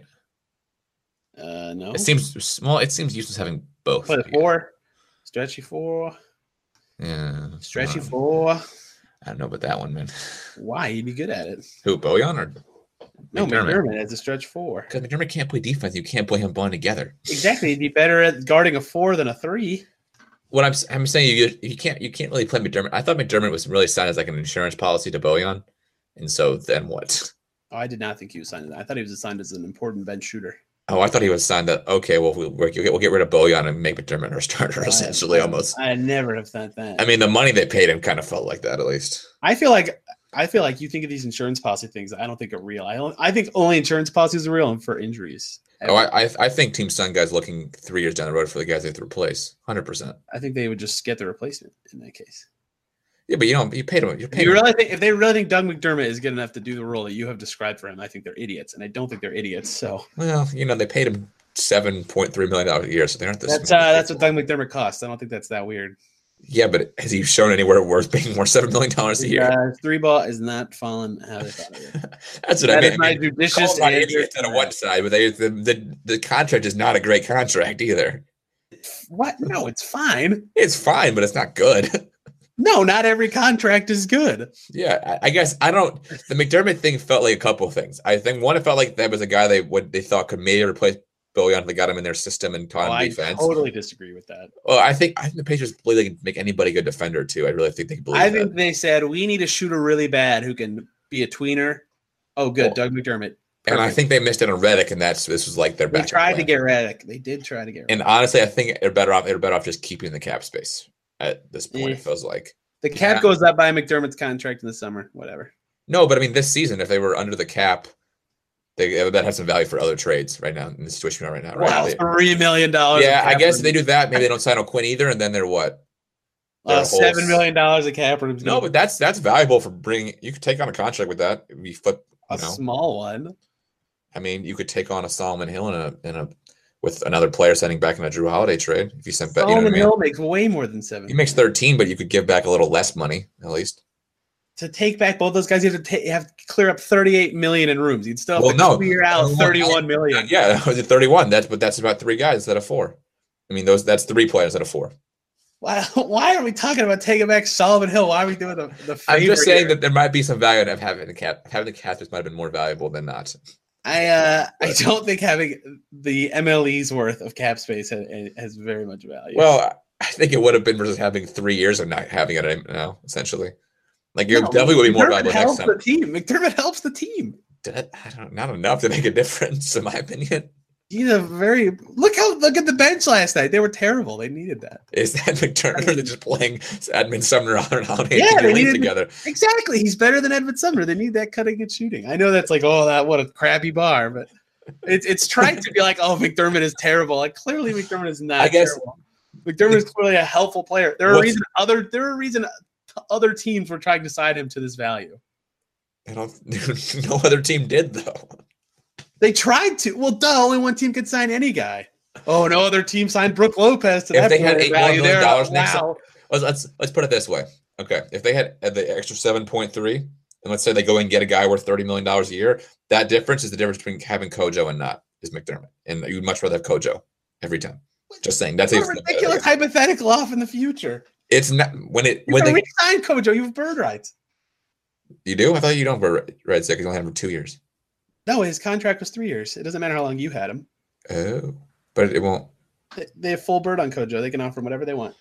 No. It seems useless having both. Play 4, stretchy 4. Yeah, stretchy 4. I don't know about that one, man. Why? He'd be good at it. Who, Bojan or? No, McDermott as a stretch 4. Because McDermott can't play defense. You can't play him blowing together. Exactly. He'd be better at guarding a 4 than a 3. What I'm saying, you can't really play McDermott. I thought McDermott was really signed as like an insurance policy to Bojan, and so then what? Oh, I did not think he was signed. I thought he was assigned as an important bench shooter. Oh, I thought he was signed that. Okay, well we'll get rid of Bojan and make McDermott our starter. Essentially, almost. I never have thought that. I mean, the money they paid him kind of felt like that, at least. I feel like you think of these insurance policy things. I don't think are real. I think only insurance policies are real and for injuries. Oh, I think Team Sun guys looking 3 years down the road for the guys they have to replace. 100%. I think they would just get the replacement in that case. Yeah, but you paid him. If they really think Doug McDermott is good enough to do the role that you have described for him, I think they're idiots, and I don't think they're idiots. So well, they paid him $7.3 million a year, so they aren't this. That's what Doug McDermott costs. I don't think that's that weird. Yeah, but has he shown anywhere worth paying more $7 million a year? 3 ball is not falling how they thought it would. That's what I mean. Is my judicious idiots on one side, but the contract is not a great contract either. What? No, it's fine. It's fine, but it's not good. No, not every contract is good. Yeah, I guess I don't. The McDermott thing felt like a couple of things. I think one, it felt like that was a guy they thought could maybe replace Bojan. They got him in their system and taught him defense. I totally disagree with that. Well, I think the Patriots believe they can make anybody a good defender too. I really think they can believe. I think they said we need a shooter really bad who can be a tweener. Oh, good, Doug McDermott. Perfect. And I think they missed it on Redick, and this was like their backup. They tried to get Redick. They did try to get Redick. And honestly, I think they're better off just keeping the cap space at this point. It feels like the cap goes up by McDermott's contract in the summer. Whatever. No, but I mean, this season, if they were under the cap, that has some value for other trades right now in the situation we're right now. Right? Wow, $3 million. Yeah, I guess if they do that, maybe they don't sign O'Quinn either, and then they're what? $7 million of cap room. No, but that's valuable for bringing. You could take on a contract with that. We flip A small one. I mean, you could take on a Solomon Hill with another player sending back in a Drew Holiday trade. If you sent back, Solomon Hill makes way more than 7. He makes 13, but you could give back a little less money at least. To take back both those guys, you have to clear up $38 million in rooms. You'd still have to clear out $31 million. Yeah, 31. That's about 3 guys instead of 4. I mean, that's 3 players instead of 4. Why are we talking about taking back Solomon Hill? Why are we doing the favor? I'm just saying that there might be some value in having the cap. Having the cap might have been more valuable than not. I don't think having the MLE's worth of cap space has very much value. Well, I think it would have been versus having 3 years of not having it now, essentially. Like, you definitely would be more valuable next time. McDermott helps the team. Not enough to make a difference, in my opinion. He's look at the bench last night. They were terrible. They needed that. Is that McDermott or they're just playing Edmund Sumner on Holiday together? Exactly. He's better than Edmund Sumner. They need that cutting and shooting. I know that's like, what a crappy bar, but it's trying to be like, McDermott is terrible. Like, clearly McDermott is not terrible. McDermott is clearly a helpful player. There are reason other teams were trying to sign him to this value. No other team did, though. They tried to. Well, only one team could sign any guy. Oh, no other team signed Brook Lopez to that. If they had $8 million next wow. Let's put it this way. Okay, if they had the extra 7.3, and let's say they go and get a guy worth $30 million a year, that difference is the difference between having Kojo and not is McDermott. And you'd much rather have Kojo every time. Just saying. That's a ridiculous hypothetical off in the future. It's not when they re-sign Kojo, you have bird rights. You do? I thought you don't have bird rights because you only had him for 2 years. No, his contract was 3 years. It doesn't matter how long you had him. Oh, but it won't. They have full bird on Kojo. They can offer him whatever they want.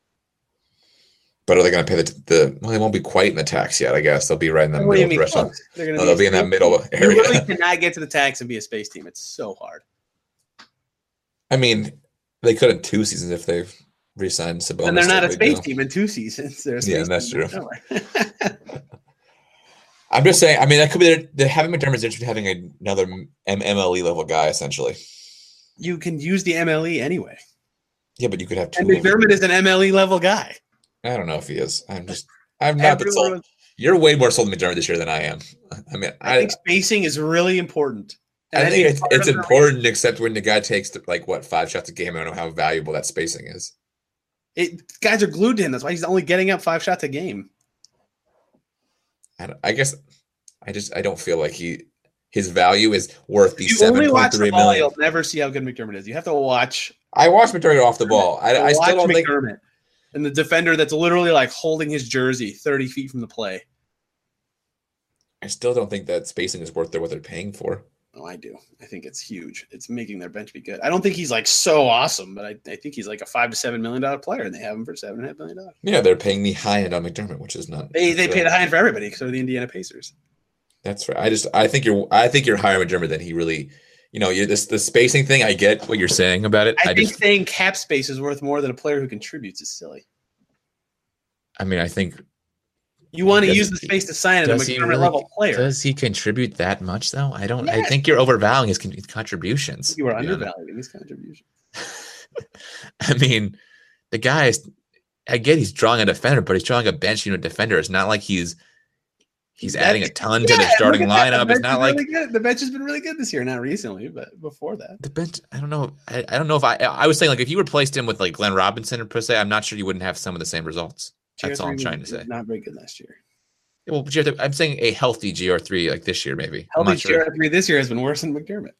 But are they going to pay well, they won't be quite in the tax yet, I guess. They'll be right in the middle threshold. They'll be in that middle area. You really cannot get to the tax and be a space team. It's so hard. I mean, they could in 2 seasons if they've re-signed Sabonis. And they're not a space team in 2 seasons. That's true. I'm just saying, I mean, that could be having McDermott's interested in having another MLE level guy, essentially. You can use the MLE anyway. Yeah, but you could have 2. And McDermott is an MLE level guy. I don't know if he is. I'm not that sold. You're way more sold on McDermott this year than I am. I mean, I think spacing is really important. I think it's important, except when the guy takes 5 shots a game. I don't know how valuable that spacing is. Guys are glued to him. That's why he's only getting up 5 shots a game. I guess I don't feel like his value is worth the $7.3 million. You'll never see how good McDermott is. You have to watch. I watched McDermott off the ball. I still don't think McDermott and the defender that's literally like holding his jersey 30 feet from the play. I still don't think that spacing is worth what they're paying for. Oh, I do. I think it's huge. It's making their bench be good. I don't think he's like so awesome, but I think he's like a $5 to $7 million player, and they have him for $7.5 million. Yeah, they're paying the high end on McDermott, which is not. They pay the high end for everybody because they're the Indiana Pacers. That's right. I think you're higher McDermott than he really. The spacing thing. I get what you're saying about it. I think saying cap space is worth more than a player who contributes is silly. I mean, I think. You want to use the space to sign a McDermott level player. Does he contribute that much, though? I don't. Yes. I think you're overvaluing his contributions. You are undervaluing his contributions. I mean, the guy is. I get he's drawing a defender, but he's drawing a bench unit defender. It's not like he's adding a ton to the starting lineup. It's not like the bench has been really good this year. Not recently, but before that, the bench. I don't know. I don't know if I was saying like if you replaced him with like Glenn Robinson or per se, I'm not sure you wouldn't have some of the same results. That's all I'm trying to say. Not very good last year. Well, I'm saying a healthy GR3 like this year, maybe. Healthy GR3 this year has been worse than McDermott.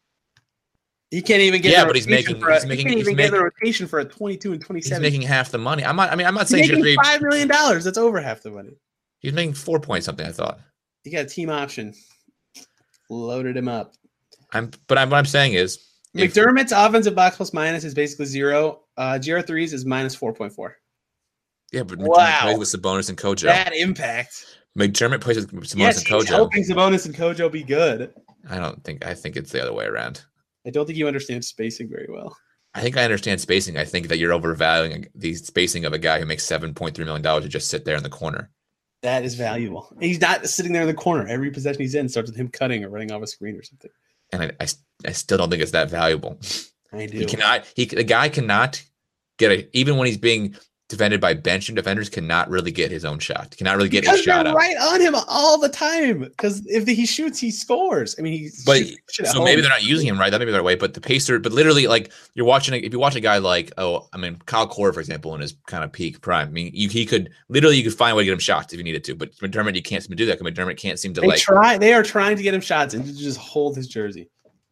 He can't even get. But he's making the rotation for a 22 and 27. He's making half the money. I'm not saying GR3 $5 million. That's over half the money. He's making 4 point something. I thought he got a team option. Loaded him up. What I'm saying is McDermott's offensive box plus minus is basically 0. GR3's is minus 4.4. Yeah, but McDermott plays with Sabonis and Kojo. That impact. McDermott plays with Sabonis and Kojo. He's helping Sabonis and Kojo be good. I think it's the other way around. I don't think you understand spacing very well. I think I understand spacing. I think that you're overvaluing the spacing of a guy who makes $7.3 million to just sit there in the corner. That is valuable. And he's not sitting there in the corner. Every possession he's in starts with him cutting or running off a screen or something. And I still don't think it's that valuable. I do. The guy cannot get even when he's being defended by bench and defenders cannot really get his own shot. Cannot really get a shot up. Right on him all the time. Because if he shoots, he scores. I mean, so maybe they're not using him right. That may be the right way. But the Pacers, but literally, like if you watch a guy like Kyle Korver, for example, in his kind of peak prime. I mean, you could find a way to get him shots if you needed to. But McDermott, you can't seem to do that. Because McDermott can't seem to They are trying to get him shots and to just hold his jersey.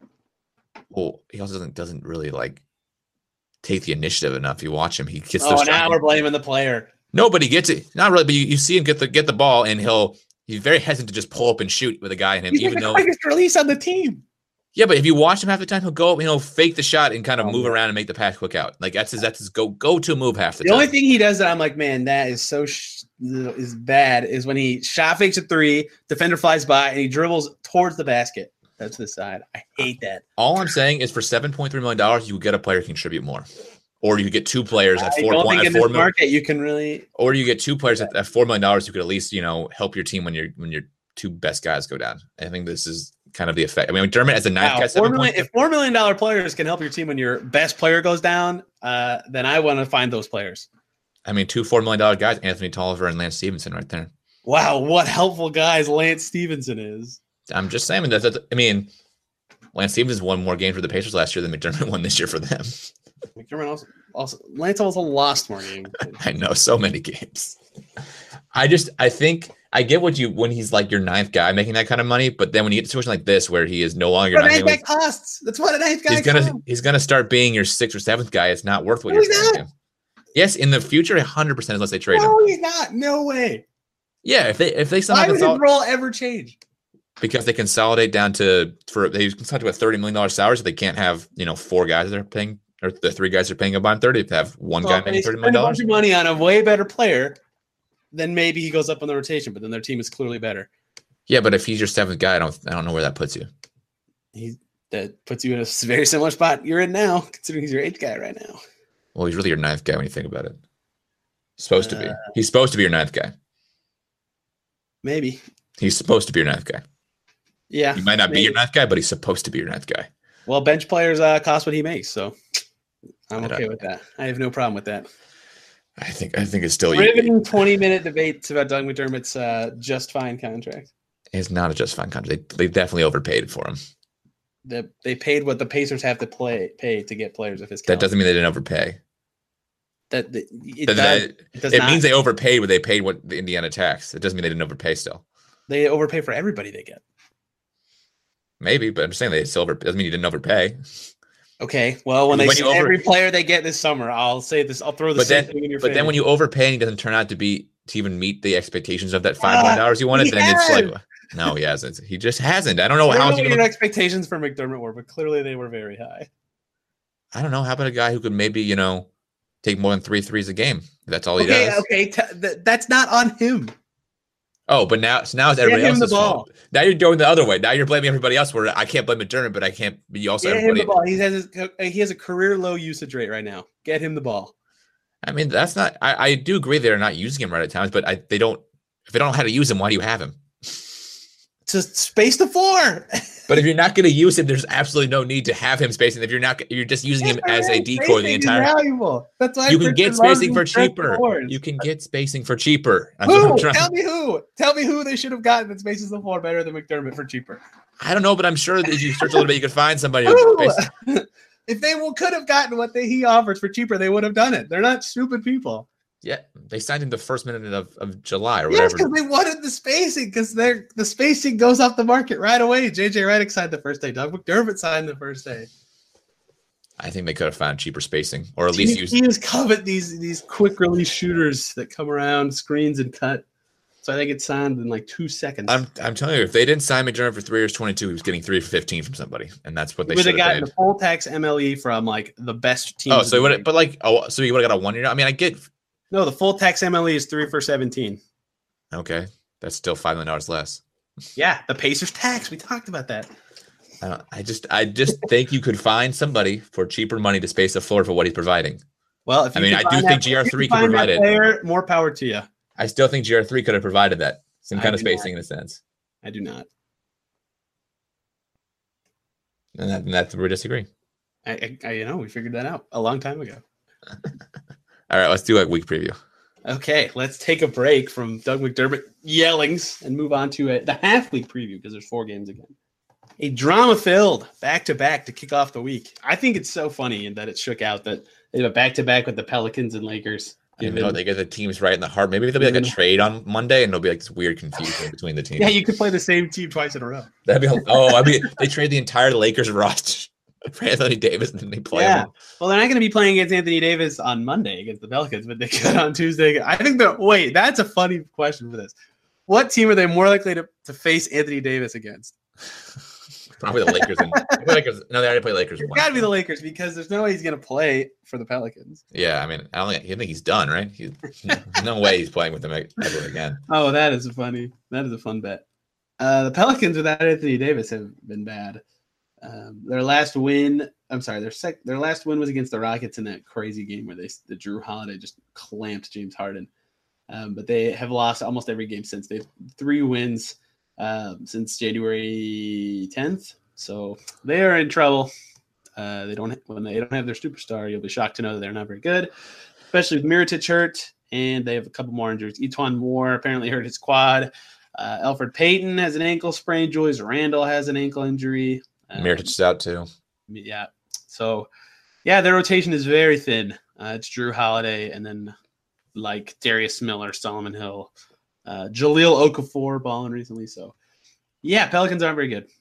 Well, he also doesn't really like take the initiative enough. You watch him; he gets. Now we're blaming the player. No, but he gets it. Not really, but you see him get the ball, and he's very hesitant to just pull up and shoot with a guy in him. He's even the quickest release on the team. Yeah, but if you watch him half the time, he'll go up, fake the shot and kind of move around and make the pass quick out. Like that's his go-to move half the time. The only thing he does that I'm like, man, that is so is bad is when he shot fakes a three, defender flies by, and he dribbles towards the basket. That's the side. I hate that. All I'm saying is for $7.3 million, you get a player who contribute more. Or you get two players at $4 million. Market, you can really. Or you get two players at $4 million who could at least, help your team when your two best guys go down. I think this is kind of the effect. I mean, McDermott as a ninth guy. If $4 million players can help your team when your best player goes down, then I want to find those players. I mean, two $4 million guys, Anthony Tolliver and Lance Stevenson right there. Wow, what helpful guys Lance Stevenson is. I'm just saying that. Lance Stevenson won more games for the Pacers last year than McDermott won this year for them. McDermott Lance also lost more games. I know, so many games. I think I get when he's like your ninth guy making that kind of money, but then when you get to a situation like this where he is no longer ninth guy costs. That's what a ninth guy costs. He's gonna start being your sixth or seventh guy. It's not worth what you're paying him. Yes, in the future, 100% unless they trade him. No, he's not. No way. Yeah, if they somehow why would his role ever change? Because they consolidate down to a $30 million salary, so they can't have four guys that are paying, or the three guys are paying combined 30. If they have one guy making $30 million, a bunch of money on a way better player, then maybe he goes up on the rotation. But then their team is clearly better. Yeah, but if he's your seventh guy, I don't know where that puts you. That puts you in a very similar spot you're in now, considering he's your eighth guy right now. Well, he's really your ninth guy when you think about it. Supposed to be. He's supposed to be your ninth guy. Maybe. He's supposed to be your ninth guy. Yeah. He might not be your ninth guy, but he's supposed to be your ninth guy. Well, bench players cost what he makes, so I'm okay with that. I have no problem with that. I think it's still riveting 20-minute debates about Doug McDermott's just fine contract. It's not a just fine contract. They definitely overpaid for him. They paid what the Pacers have to pay to get players of his caliber. That doesn't mean they didn't overpay. It means they overpaid when they paid what the Indiana tax. It doesn't mean they didn't overpay still. They overpay for everybody they get. Maybe, but I'm just saying they still doesn't mean you didn't overpay. Okay, well, when every player they get this summer, I'll say this. I'll throw the same thing in your face. But then when you overpay and it doesn't turn out to even meet the expectations of that $5 million you wanted, then it's like, no, he hasn't. He just hasn't. I don't know how your expectations for McDermott were, but clearly they were very high. I don't know. How about a guy who could maybe take more than 3 threes a game? That's all he does. Okay, that's not on him. Oh, but now it's everybody else's fault. Now you're going the other way. Now you're blaming everybody else. Where I can't blame McDermott, but I can't. But you also get him the ball. He has a career low usage rate right now. Get him the ball. I mean, that's not. I do agree they're not using him right at times, but if they don't know how to use him, why do you have him? To space the floor. But if you're not going to use him, there's absolutely no need to have him spacing. If you're just using him as a decoy the entire. Valuable. That's why you can get spacing for cheaper. You can get spacing for cheaper. Tell me who. Tell me who they should have gotten that spaces the floor better than McDermott for cheaper. I don't know, but I'm sure that if you search a little bit, you could find somebody. If they could have gotten what he offers for cheaper, they would have done it. They're not stupid people. Yeah, they signed him the first minute of July or whatever. Yes, because they wanted the spacing because the spacing goes off the market right away. JJ Redick signed the first day. Doug McDermott signed the first day. I think they could have found cheaper spacing, or at least he just covet these quick release shooters that come around screens and cut. So I think it signed in like 2 seconds. I'm telling you, if they didn't sign McDermott for 3 years, 22, he was getting 3 for 15 from somebody, and that's what they should have gotten the full tax MLE from like the best team. Oh, so he would have, so he would have got a 1 year. I mean, I get. No, the full tax MLE is 3 for 17. Okay, that's still $5 million less. Yeah, the Pacers tax. We talked about that. I just think you could find somebody for cheaper money to space the floor for what he's providing. Well, I do think GR3 could provide it. More power to you. I still think GR3 could have provided that some kind of spacing in a sense. I do not. And that's where we disagree. We figured that out a long time ago. All right, let's do a week preview. Okay, let's take a break from Doug McDermott yellings and move on to the half-week preview because there's 4 games again. A drama-filled back-to-back to kick off the week. I think it's so funny that it shook out that they have a back-to-back with the Pelicans and Lakers. They get the teams right in the heart. Maybe there'll be like a trade on Monday, and there'll be like this weird confusion between the teams. Yeah, you could play the same team twice in a row. That'd be they trade the entire Lakers roster for Anthony Davis, and then they play him. Well, they're not going to be playing against Anthony Davis on Monday against the Pelicans, but they could on Tuesday. I think that's a funny question for this. What team are they more likely to face Anthony Davis against? Probably the Lakers. No, they already play Lakers. It's got to be the Lakers because there's no way he's going to play for the Pelicans. Yeah, I mean, I think he's done, right? No way he's playing with them ever again. Oh, that is a fun bet. The Pelicans without Anthony Davis have been bad. Their last win was against the Rockets in that crazy game where the Drew Holiday just clamped James Harden. But they have lost almost every game since. They have 3 wins since January 10th. So they are in trouble. When they don't have their superstar, you'll be shocked to know that they're not very good, especially with Mirotic hurt, and they have a couple more injuries. Etuan Moore apparently hurt his quad. Elfrid Payton has an ankle sprain. Julius Randle has an ankle injury. Mirotic is out too. Yeah. So, their rotation is very thin. It's Drew Holiday and then like Darius Miller, Solomon Hill, Jahlil Okafor balling recently. So, Pelicans aren't very good.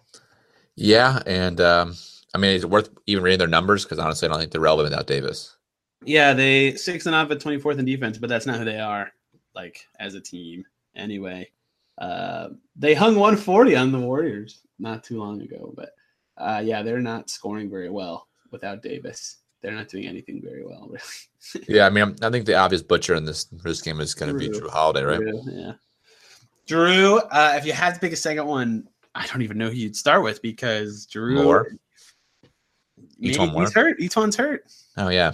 Yeah, and it's worth even reading their numbers because honestly, I don't think they're relevant without Davis. Yeah, they 6th and off at 24th in defense, but that's not who they are, like as a team. Anyway, they hung 140 on the Warriors not too long ago, but they're not scoring very well without Davis. They're not doing anything very well, really. Yeah, I think the obvious butcher in this game is going to be Drew Holiday, right? Drew, if you had to pick a second one, I don't even know who you'd start with because Drew. Moore. Etuan Moore. He's hurt. Etuan's hurt. Oh, yeah.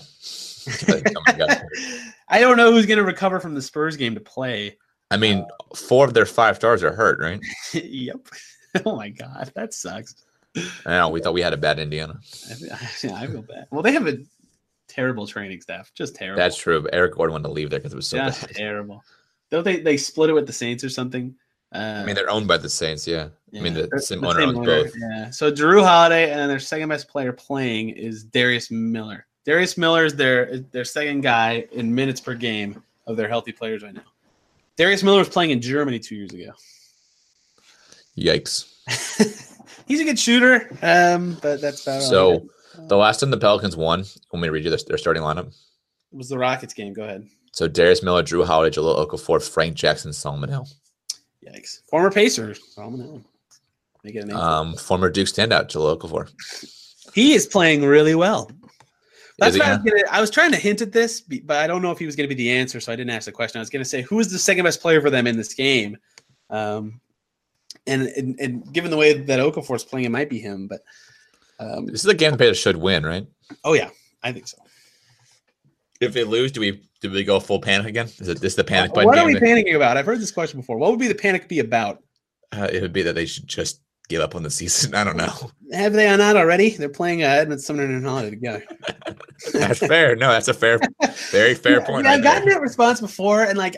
I don't know who's going to recover from the Spurs game to play. 4 of their 5 stars are hurt, right? Yep. Oh, my God. That sucks. I know. We thought we had a bad Indiana. I feel bad. Well, they have a terrible training staff. Just terrible. That's true. But Eric Gordon wanted to leave there because it was so bad. Terrible. Don't they split it with the Saints or something? They're owned by the Saints, yeah. The same owner owns both. Yeah. So Drew Holiday and then their second best player playing is Darius Miller. Darius Miller is their second guy in minutes per game of their healthy players right now. Darius Miller was playing in Germany 2 years ago. Yikes. He's a good shooter, but that's about so. The last time the Pelicans won, when we read you their starting lineup, it was the Rockets game. Go ahead. So Darius Miller, Drew Holiday, Jahlil Okafor, Frank Jackson, Solomon Hill. Yikes! Former Pacers, Solomon Hill. They get a name former Duke standout, Jahlil Okafor. He is playing really well. That's why I was trying to hint at this, but I don't know if he was going to be the answer, so I didn't ask the question. I was going to say, who is the second best player for them in this game? And given the way that Okafor is playing, it might be him. But this is a game the Pacers should win, right? Oh yeah, I think so. If they lose, do we go full panic again? Is this the panic button? What are we panicking about? I've heard this question before. What would be the panic be about? It would be that they should just give up on the season. I don't know. Have they not already? They're playing Edmond Sumner and Holiday together. That's fair. No, that's a very fair point. Yeah, I've gotten that response before, and I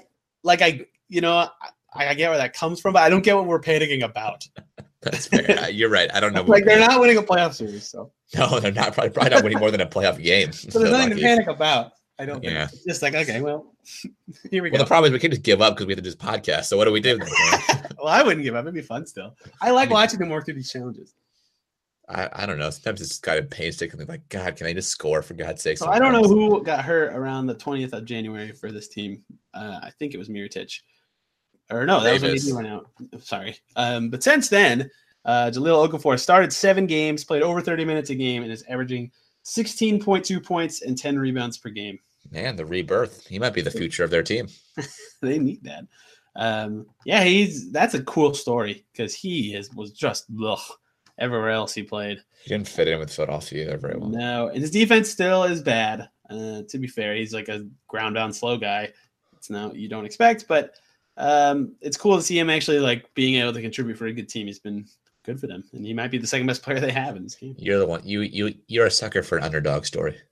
get where that comes from, but I don't get what we're panicking about. That's fair. You're right. I don't know. They're not winning a playoff series, so no, they're not. Probably not winning more than a playoff game. So there's nothing to panic about. I don't think. It's just like, okay, well, here we go. Well, the problem is we can't just give up because we have to do this podcast. So what do we do? Well, I wouldn't give up. It'd be fun still. I like watching them work through these challenges. I don't know. Sometimes it's kind of painstaking. Like, God, can I just score for God's sake? So I don't know who got hurt around the 20th of January for this team. I think it was Mirotic. Or no, that was when he went out. Sorry. But since then, Jahlil Okafor started 7 games, played over 30 minutes a game, and is averaging 16.2 points and 10 rebounds per game. Man, the rebirth. He might be the future of their team. They need that. That's a cool story because he was just everywhere else he played. He didn't fit in with Philadelphia very well. No, and his defense still is bad. To be fair, he's like a ground down slow guy. It's not you don't expect, but it's cool to see him actually like being able to contribute for a good team. He's been good for them, and he might be the second best player they have in this game. You're the one. You're a sucker for an underdog story.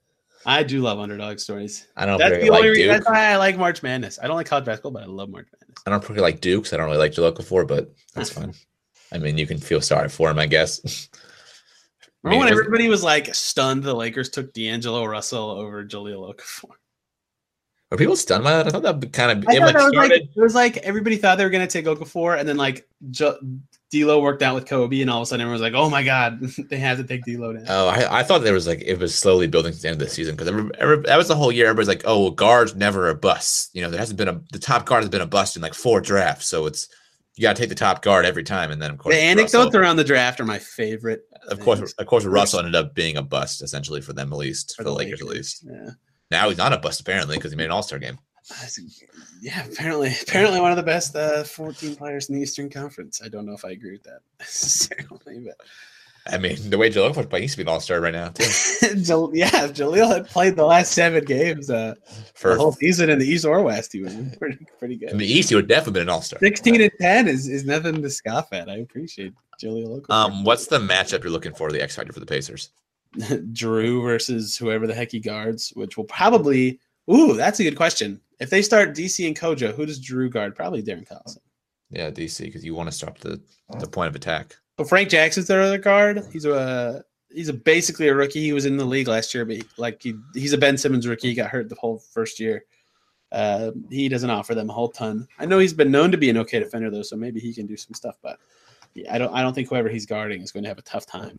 I do love underdog stories. I don't That's really like Duke. That's why I like March Madness. I don't like college basketball, but I love March Madness. I don't particularly like Duke, because I don't really like Jahlil Okafor, but that's fine. I mean, you can feel sorry for him, I guess. Remember when everybody was like stunned the Lakers took D'Angelo Russell over Jahlil Okafor? Are people stunned by that? I thought that would kind of it was like everybody thought they were going to take Okafor, and then like D'Lo worked out with Kobe, and all of a sudden everyone was like, "Oh my God, they have to take D'Lo now." Oh, I thought there was like it was slowly building to the end of the season, because that was the whole year. Everybody's like, "Oh, well, guard's never a bust." You know, there hasn't been the top guard has been a bust in like 4 drafts, so you got to take the top guard every time. And then of course the anecdotes around the draft are my favorite. Of course, Russell ended up being a bust essentially for them, at least for the Lakers at least. Yeah. Now he's not a bust apparently, because he made an All-Star game. Yeah, apparently one of the best 14 players in the Eastern Conference. I don't know if I agree with that necessarily, but I mean, the way Jahlil was playing, he used to be an All-Star right now too. If Jahlil had played the last 7 games for the whole season in the East or West, he was pretty good. In the East, he would definitely been an All-Star. 16-10 is nothing to scoff at. I appreciate Jahlil. What's the matchup you're looking for, the X factor for the Pacers? Drew versus whoever the heck he guards, which will probably. Ooh, that's a good question. If they start DC and Kojo, who does Drew guard? Probably Darren Collison. Yeah, DC, because you want to stop the point of attack. But Frank Jackson's their other guard. He's basically a rookie. He was in the league last year, but he's a Ben Simmons rookie. He got hurt the whole first year. He doesn't offer them a whole ton. I know he's been known to be an okay defender though, so maybe he can do some stuff. But yeah, I don't think whoever he's guarding is going to have a tough time.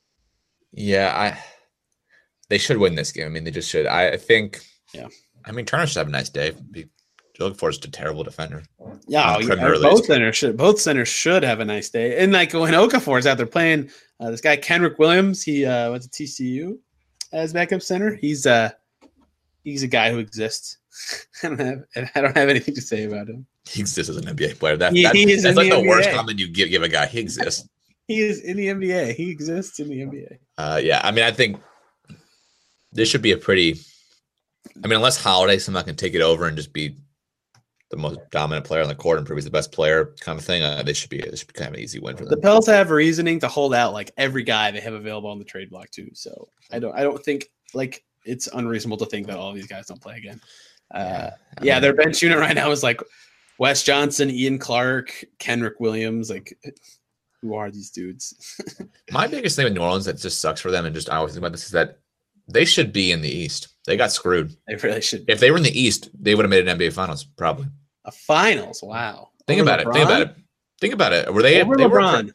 Yeah, they should win this game. I mean, they just should. I think. Yeah. I mean, Turner should have a nice day. Jahlil Okafor is a terrible defender. Yeah, both centers should have a nice day. And like when Okafor is out there playing, this guy Kenrick Williams, he went to TCU as backup center. He's a guy who exists. I don't have anything to say about him. He exists as an NBA player. That's like the worst comment you give a guy. He exists. He is in the NBA. He exists in the NBA. Yeah, I mean, I think this should be a pretty. I mean, unless Holiday somehow can take it over and just be the most dominant player on the court and prove he's the best player, kind of thing, this should be kind of an easy win for them. The Pels have reasoning to hold out like every guy they have available on the trade block too. So I don't think like it's unreasonable to think that all of these guys don't play again. Their bench unit right now is like Wes Johnson, Ian Clark, Kenrick Williams. Like, who are these dudes? My biggest thing with New Orleans that just sucks for them, and just I always think about this, is that they should be in the East. They got screwed. They really should. If they were in the East, they would have made an NBA Finals, probably. A Finals? Wow. Think about it. Were they? Over LeBron.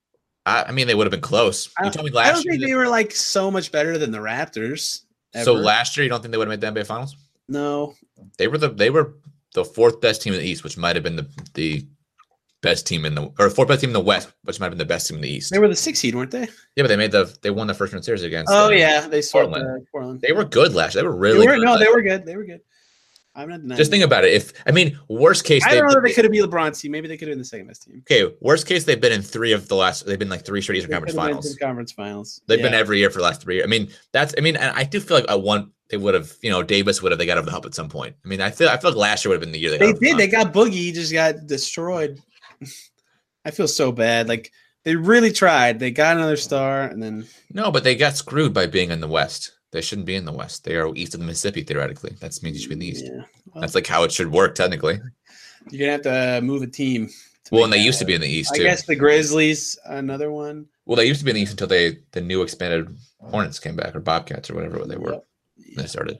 I mean, they would have been close. You told me last year. I don't think they were like so much better than the Raptors. Ever. So last year, you don't think they would have made the NBA Finals? No. They were the 4th best team in the East, which might have been the best team in the, or 4th best team in the West, which might have been the best team in the East. They were the 6th seed, weren't they? Yeah, but they won the first round series against. They swept Portland. They were good last year. They were really good. No, they were good. They were good. I'm not denying. Just think about it. Worst case, I don't know that they could have beat LeBron's team. Maybe they could have been the second best team. Okay, worst case, they've been in 3 of the last. They've been like 3 straight Eastern Conference Finals. They've been every year for the last 3 years. And I do feel like they would have. Davis would have. They got over the hump at some point. I mean, I feel like last year would have been the year they did. They got Boogie. He just got destroyed. I feel so bad. Like they really tried. They got another star, and then no, but they got screwed by being in the West. They shouldn't be in the West. They are east of the Mississippi, theoretically. That means you should be in the East. Yeah. Well, that's like how it should work, technically. You're going to have to move a team. And they used to be in the East, too. I guess the Grizzlies, another one. Well, they used to be in the East until the new expanded Hornets came back, or Bobcats, or whatever they were. Yep. They started.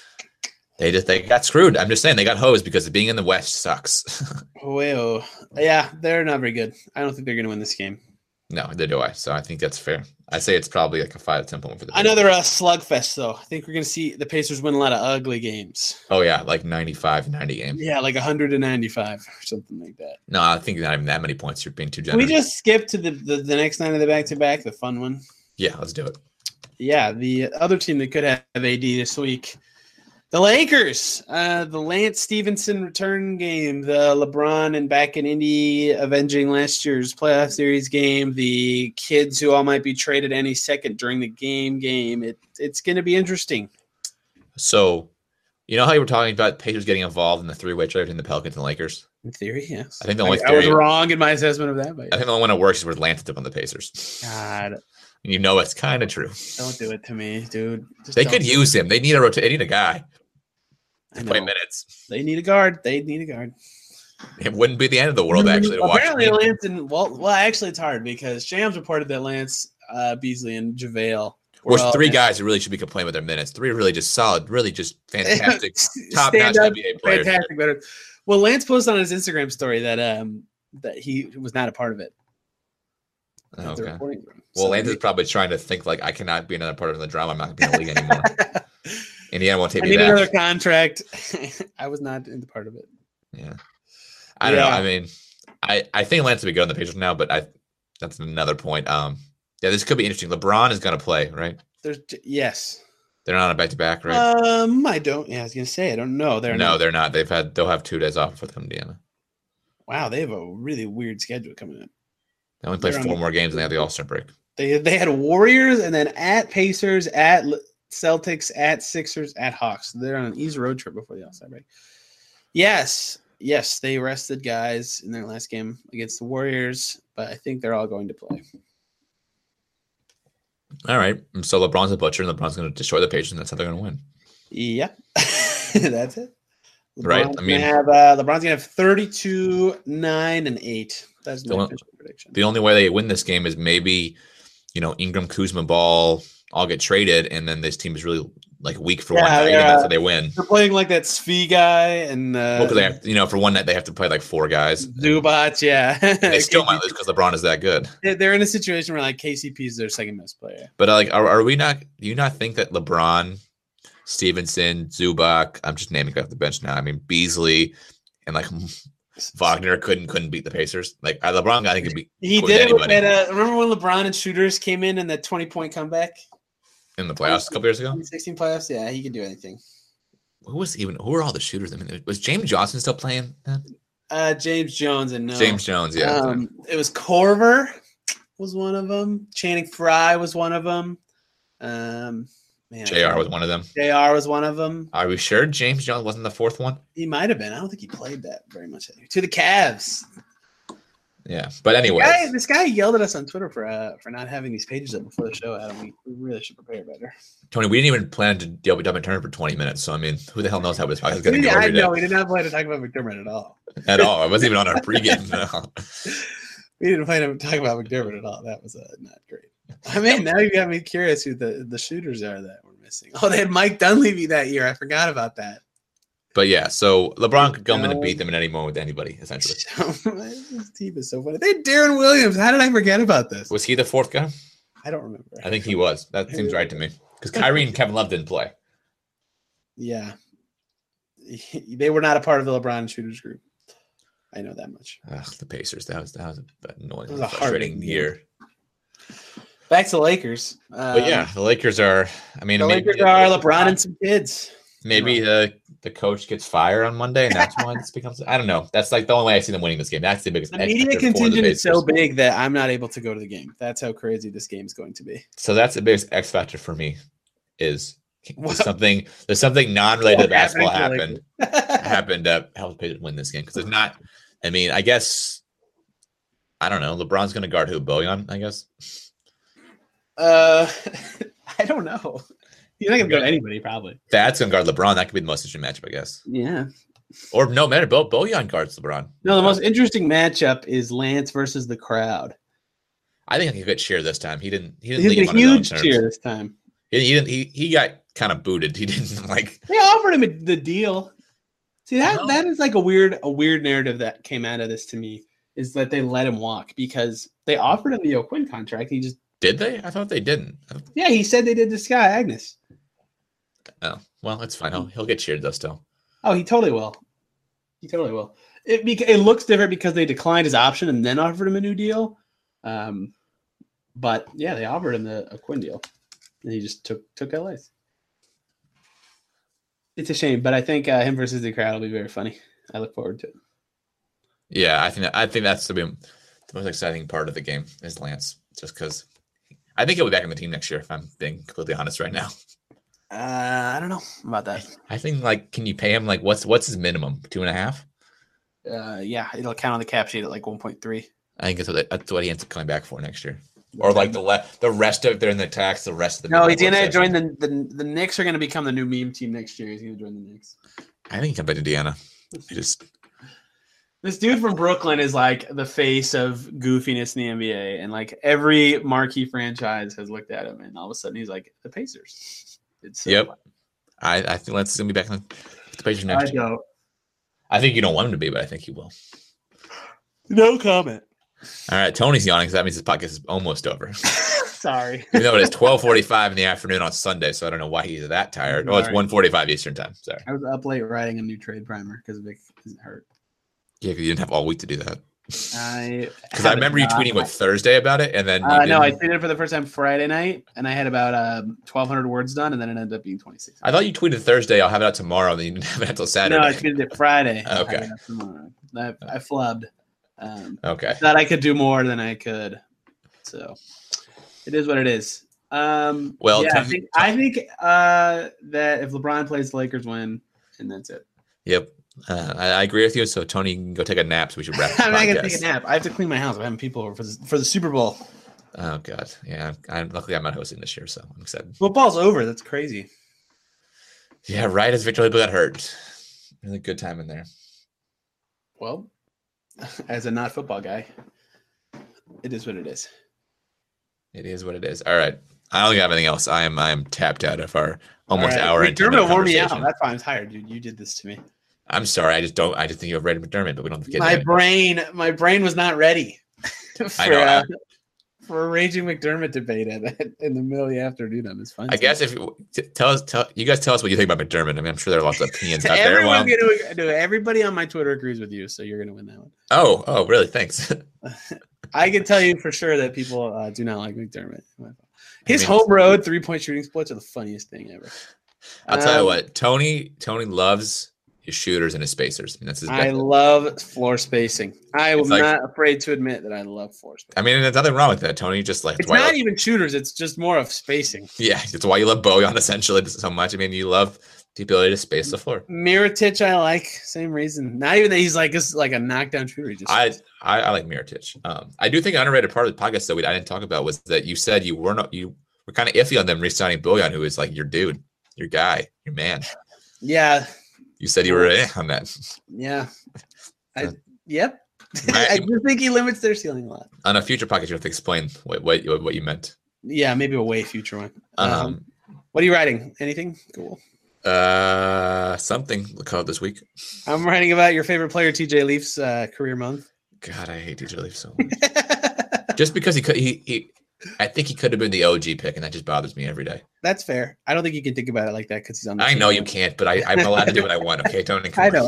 They got screwed. I'm just saying they got hosed because being in the West sucks. Well, yeah, they're not very good. I don't think they're going to win this game. No, neither do I. So I think that's fair. I say it's probably like a 5-10 one for the Pacers. Another slugfest, though. I think we're going to see the Pacers win a lot of ugly games. Oh, yeah, like 95-90 game. Yeah, like 195 or something like that. No, I think not even that many points. You're being too generous. Can we just skip to the next night of the back-to-back, the fun one? Yeah, let's do it. Yeah, the other team that could have AD this week, the Lakers, the Lance Stevenson return game, the LeBron and back in Indy avenging last year's playoff series game, the kids who all might be traded any second during the game. It's going to be interesting. So, you know how you were talking about Pacers getting involved in the 3-way trade between the Pelicans and Lakers? In theory, yes. I think the only I was wrong in my assessment of that. But I think the only one that works is where Lance took on the Pacers. God. You know it's kind of true. Don't do it to me, dude. They could use him. They need they need a guy to play minutes. They need a guard. It wouldn't be the end of the world, actually, to apparently watch. Lance and well, actually, it's hard because Shams reported that Lance, Beasley, and JaVale. Which three guys who really should be complaining with their minutes. Three really just solid, really just fantastic, top-notch NBA players. Fantastic, better. Well, Lance posted on his Instagram story that that he was not a part of it. Okay. Well, Lance is probably trying to think like, I cannot be another part of the drama. I'm not going to be in the league anymore. Indiana won't take me back. I need another contract. I was not in the part of it. Yeah. I don't know. I mean, I think Lance will be good on the Pacers now, but that's another point. Yeah, this could be interesting. LeBron is going to play, right? Yes. They're not on a back-to-back, right? I don't. Yeah, I was going to say I don't know. They're not. They'll have 2 days off before they come to Indiana. Wow, they have a really weird schedule coming up. They only play 4 more games and they have the All-Star break. They had Warriors and then at Pacers, at Celtics, at Sixers, at Hawks. They're on an easy road trip before the All-Star break. Yes, they rested guys in their last game against the Warriors, but I think they're all going to play. All right. So LeBron's a butcher, and LeBron's going to destroy the Pacers, and that's how they're going to win. Yeah, that's it. Right. I mean, LeBron's going to have 32, 9, and 8. That's my official prediction. The only way they win this game is maybe, Ingram, Kuzma, Ball all get traded, and then this team is really like weak for one night, and that's how they win. They're playing like that Svi guy, and because they have, for one night they have to play like 4 guys. Zubac, yeah. They still might lose because LeBron is that good. They're in a situation where like KCP is their second best player. But are we not? Do you not think that LeBron, Stevenson, Zubac? I'm just naming off the bench now. I mean Beasley and like Wagner couldn't beat the Pacers. Like LeBron, I think could beat. He did it. Remember when LeBron and shooters came in that 20-point comeback in the playoffs a couple years ago? 2016 playoffs. Yeah, he can do anything. Who were all the shooters? I mean, was James Johnson still playing then? James Jones and no. James Jones, yeah. It was Corver was one of them. Channing Frye was one of them. JR was one of them. JR was one of them. Are we sure James Jones wasn't the 4th one? He might have been. I don't think he played that very much. To the Cavs. Yeah, but anyway, this guy yelled at us on Twitter for not having these pages up before the show, Adam. We really should prepare better. Tony, we didn't even plan to deal with McDermott for 20 minutes. So I mean, who the hell knows how this podcast is going to go? I know we did not plan to talk about McDermott at all. At all, I wasn't even on our pregame. No. We didn't plan to talk about McDermott at all. That was not great. I mean, now you got me curious who the shooters are that we're missing. Oh, they had Mike Dunleavy that year. I forgot about that. But yeah, so LeBron could come in and beat them in any moment with anybody, essentially. This team is so funny. They had Darren Williams. How did I forget about this? Was he the 4th guy? I don't remember. I think he was. That seems right to me. Because Kyrie and Kevin Love didn't play. Yeah. They were not a part of the LeBron shooters group. I know that much. The Pacers. That was an annoying, it was a frustrating year. Back to the Lakers. But yeah, the Lakers are. I mean, the Lakers are LeBron and some kids. Maybe the coach gets fired on Monday, and that's when this becomes. I don't know. That's like the only way I see them winning this game. That's the biggest. The media contingent is so big that I'm not able to go to the game. That's how crazy this game is going to be. So that's the biggest X factor for me. Is something non-related to basketball happened that helped Pacers win this game because there's not. I mean, I guess I don't know. LeBron's going to guard who? Bojan, I guess. I don't know. He's not going to guard anybody, probably. That's going to guard LeBron. That could be the most interesting matchup, I guess. Yeah. Or no matter. Bojan guards LeBron. No, the most interesting matchup is Lance versus the crowd. I think he got cheer this time. He didn't leave him on huge cheer this time. He got kind of booted. He didn't like. They offered him the deal. See that is like a weird narrative that came out of this to me is that they let him walk because they offered him the O'Quinn contract. He just did they? I thought they didn't. Yeah, he said they did to Sky Agnes. Oh well, it's fine. He'll get cheered though still. Oh, he totally will. It looks different because they declined his option and then offered him a new deal. But yeah, they offered him the O'Quinn deal, and he just took LA's. It's a shame, but I think him versus the crowd will be very funny. I look forward to it. Yeah, I think that's the most exciting part of the game is Lance, just because I think he'll be back in the team next year. If I'm being completely honest right now. I don't know about that. I think can you pay him what's his minimum? 2.5? Yeah, it'll count on the cap sheet at 1.3. I think that's what he ends up coming back for next year. Or like the rest of they're in the tax. The rest of the no, he's gonna join the Knicks. Are gonna become the new meme team next year. He's gonna join the Knicks. I think he comes back to Indiana. This dude from Brooklyn is like the face of goofiness in the NBA, and like every marquee franchise has looked at him, and all of a sudden he's like the Pacers. Yep. I think Lance's gonna be back in the Pacers next year. I think you don't want him to be, but I think he will. No comment. All right, Tony's yawning because that means his podcast is almost over. Sorry. Even though it is 12:45 in the afternoon on Sunday, so I don't know why he's that tired. Oh, it's 1:45 Eastern time. Sorry. I was up late writing a new trade primer because Vic isn't hurt. Yeah, because you didn't have all week to do that. Because I remember you tweeting Thursday about it, and then no, I tweeted it for the first time Friday night, and I had about 1,200 words done, and then it ended up being 26. I thought you tweeted Thursday. I'll have it out tomorrow. And then you didn't have it until Saturday. No, I tweeted it Friday. Okay. I flubbed. Okay. Thought I could do more than I could, so it is what it is. Well, yeah, I think that if LeBron plays, the Lakers win, and that's it. Yep. I agree with you. So Tony can go take a nap. So we should wrap. I'm not gonna take a nap. I have to clean my house. I'm having people over for the Super Bowl. Oh God, yeah. Luckily I'm not hosting this year, so I'm excited. Football's over. That's crazy. Yeah, right as Victor Label got hurt. Really good time in there. Well, as a not football guy, it is what it is. It is what it is. All right. I don't think I have anything else. I am tapped out of our almost hour. McDermott wore me out. That's why I'm tired, dude. You did this to me. I'm sorry. I just think you have read McDermott, but we don't have to get my brain was not ready for a raging McDermott debate in the middle of the afternoon on this fun. I guess if you guys tell us what you think about McDermott. I mean, I'm sure there are lots of opinions out there. Everybody on my Twitter agrees with you, so you're going to win that one. Oh, really? Thanks. I can tell you for sure that people do not like McDermott. His home road 3-point shooting splits are the funniest thing ever. I'll tell you what, Tony loves his shooters and his spacers. I mean, that's his. I love floor spacing. I am not afraid to admit that I love floor spacing. I mean, there's nothing wrong with that, Tony. Just like it's not even shooters; it's just more of spacing. Yeah, it's why you love Bojan essentially so much. I mean, you love the ability to space the floor. Mirotic, I like. Same reason. Not even that he's like this, like a knockdown shooter. I like Mirotic. I do think an underrated part of the podcast that I didn't talk about was that you said you were kind of iffy on them re-signing Bojan, who is like your dude, your guy, your man. Yeah. You said you were on that. Yeah. Yep. I do think he limits their ceiling a lot. On a future podcast, you have to explain what you meant. Yeah, maybe a way future one. What are you writing? Anything cool? Something look out this week. I'm writing about your favorite player, TJ Leaf's career month. God, I hate TJ Leaf so much. Just because I think he could have been the OG pick, and that just bothers me every day. That's fair. I don't think you can think about it like that because he's on the team. I know you can't, but I'm allowed to do what I want. Okay, Tony. I know.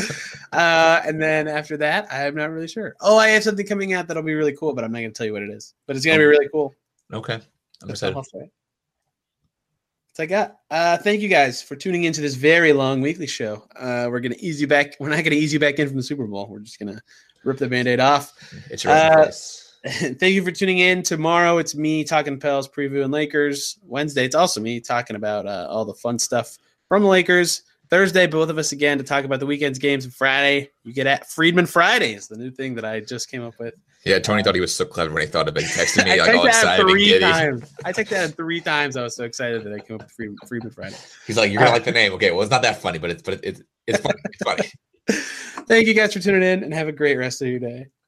And then after that, I'm not really sure. Oh, I have something coming out that'll be really cool, but I'm not going to tell you what it is. But it's going to be really cool. Okay. I'm excited. That's I got. Thank you guys for tuning into this very long weekly show. We're going to ease you back. We're not going to ease you back in from the Super Bowl. We're just going to rip the Band-Aid off. It's your place. Thank you for tuning in. Tomorrow, it's me talking Pels, previewing Lakers. Wednesday, it's also me talking about all the fun stuff from the Lakers. Thursday, both of us again to talk about the weekend's games. And Friday, you get at Friedman Fridays, the new thing that I just came up with. Yeah, Tony thought he was so clever when he thought of it. He texted me like all excited and giddy. I took that 3 times. I was so excited that I came up with Friedman Friday. He's like, you're gonna like the name. Okay, well, it's not that funny, but it's funny. It's funny. Thank you guys for tuning in, and have a great rest of your day.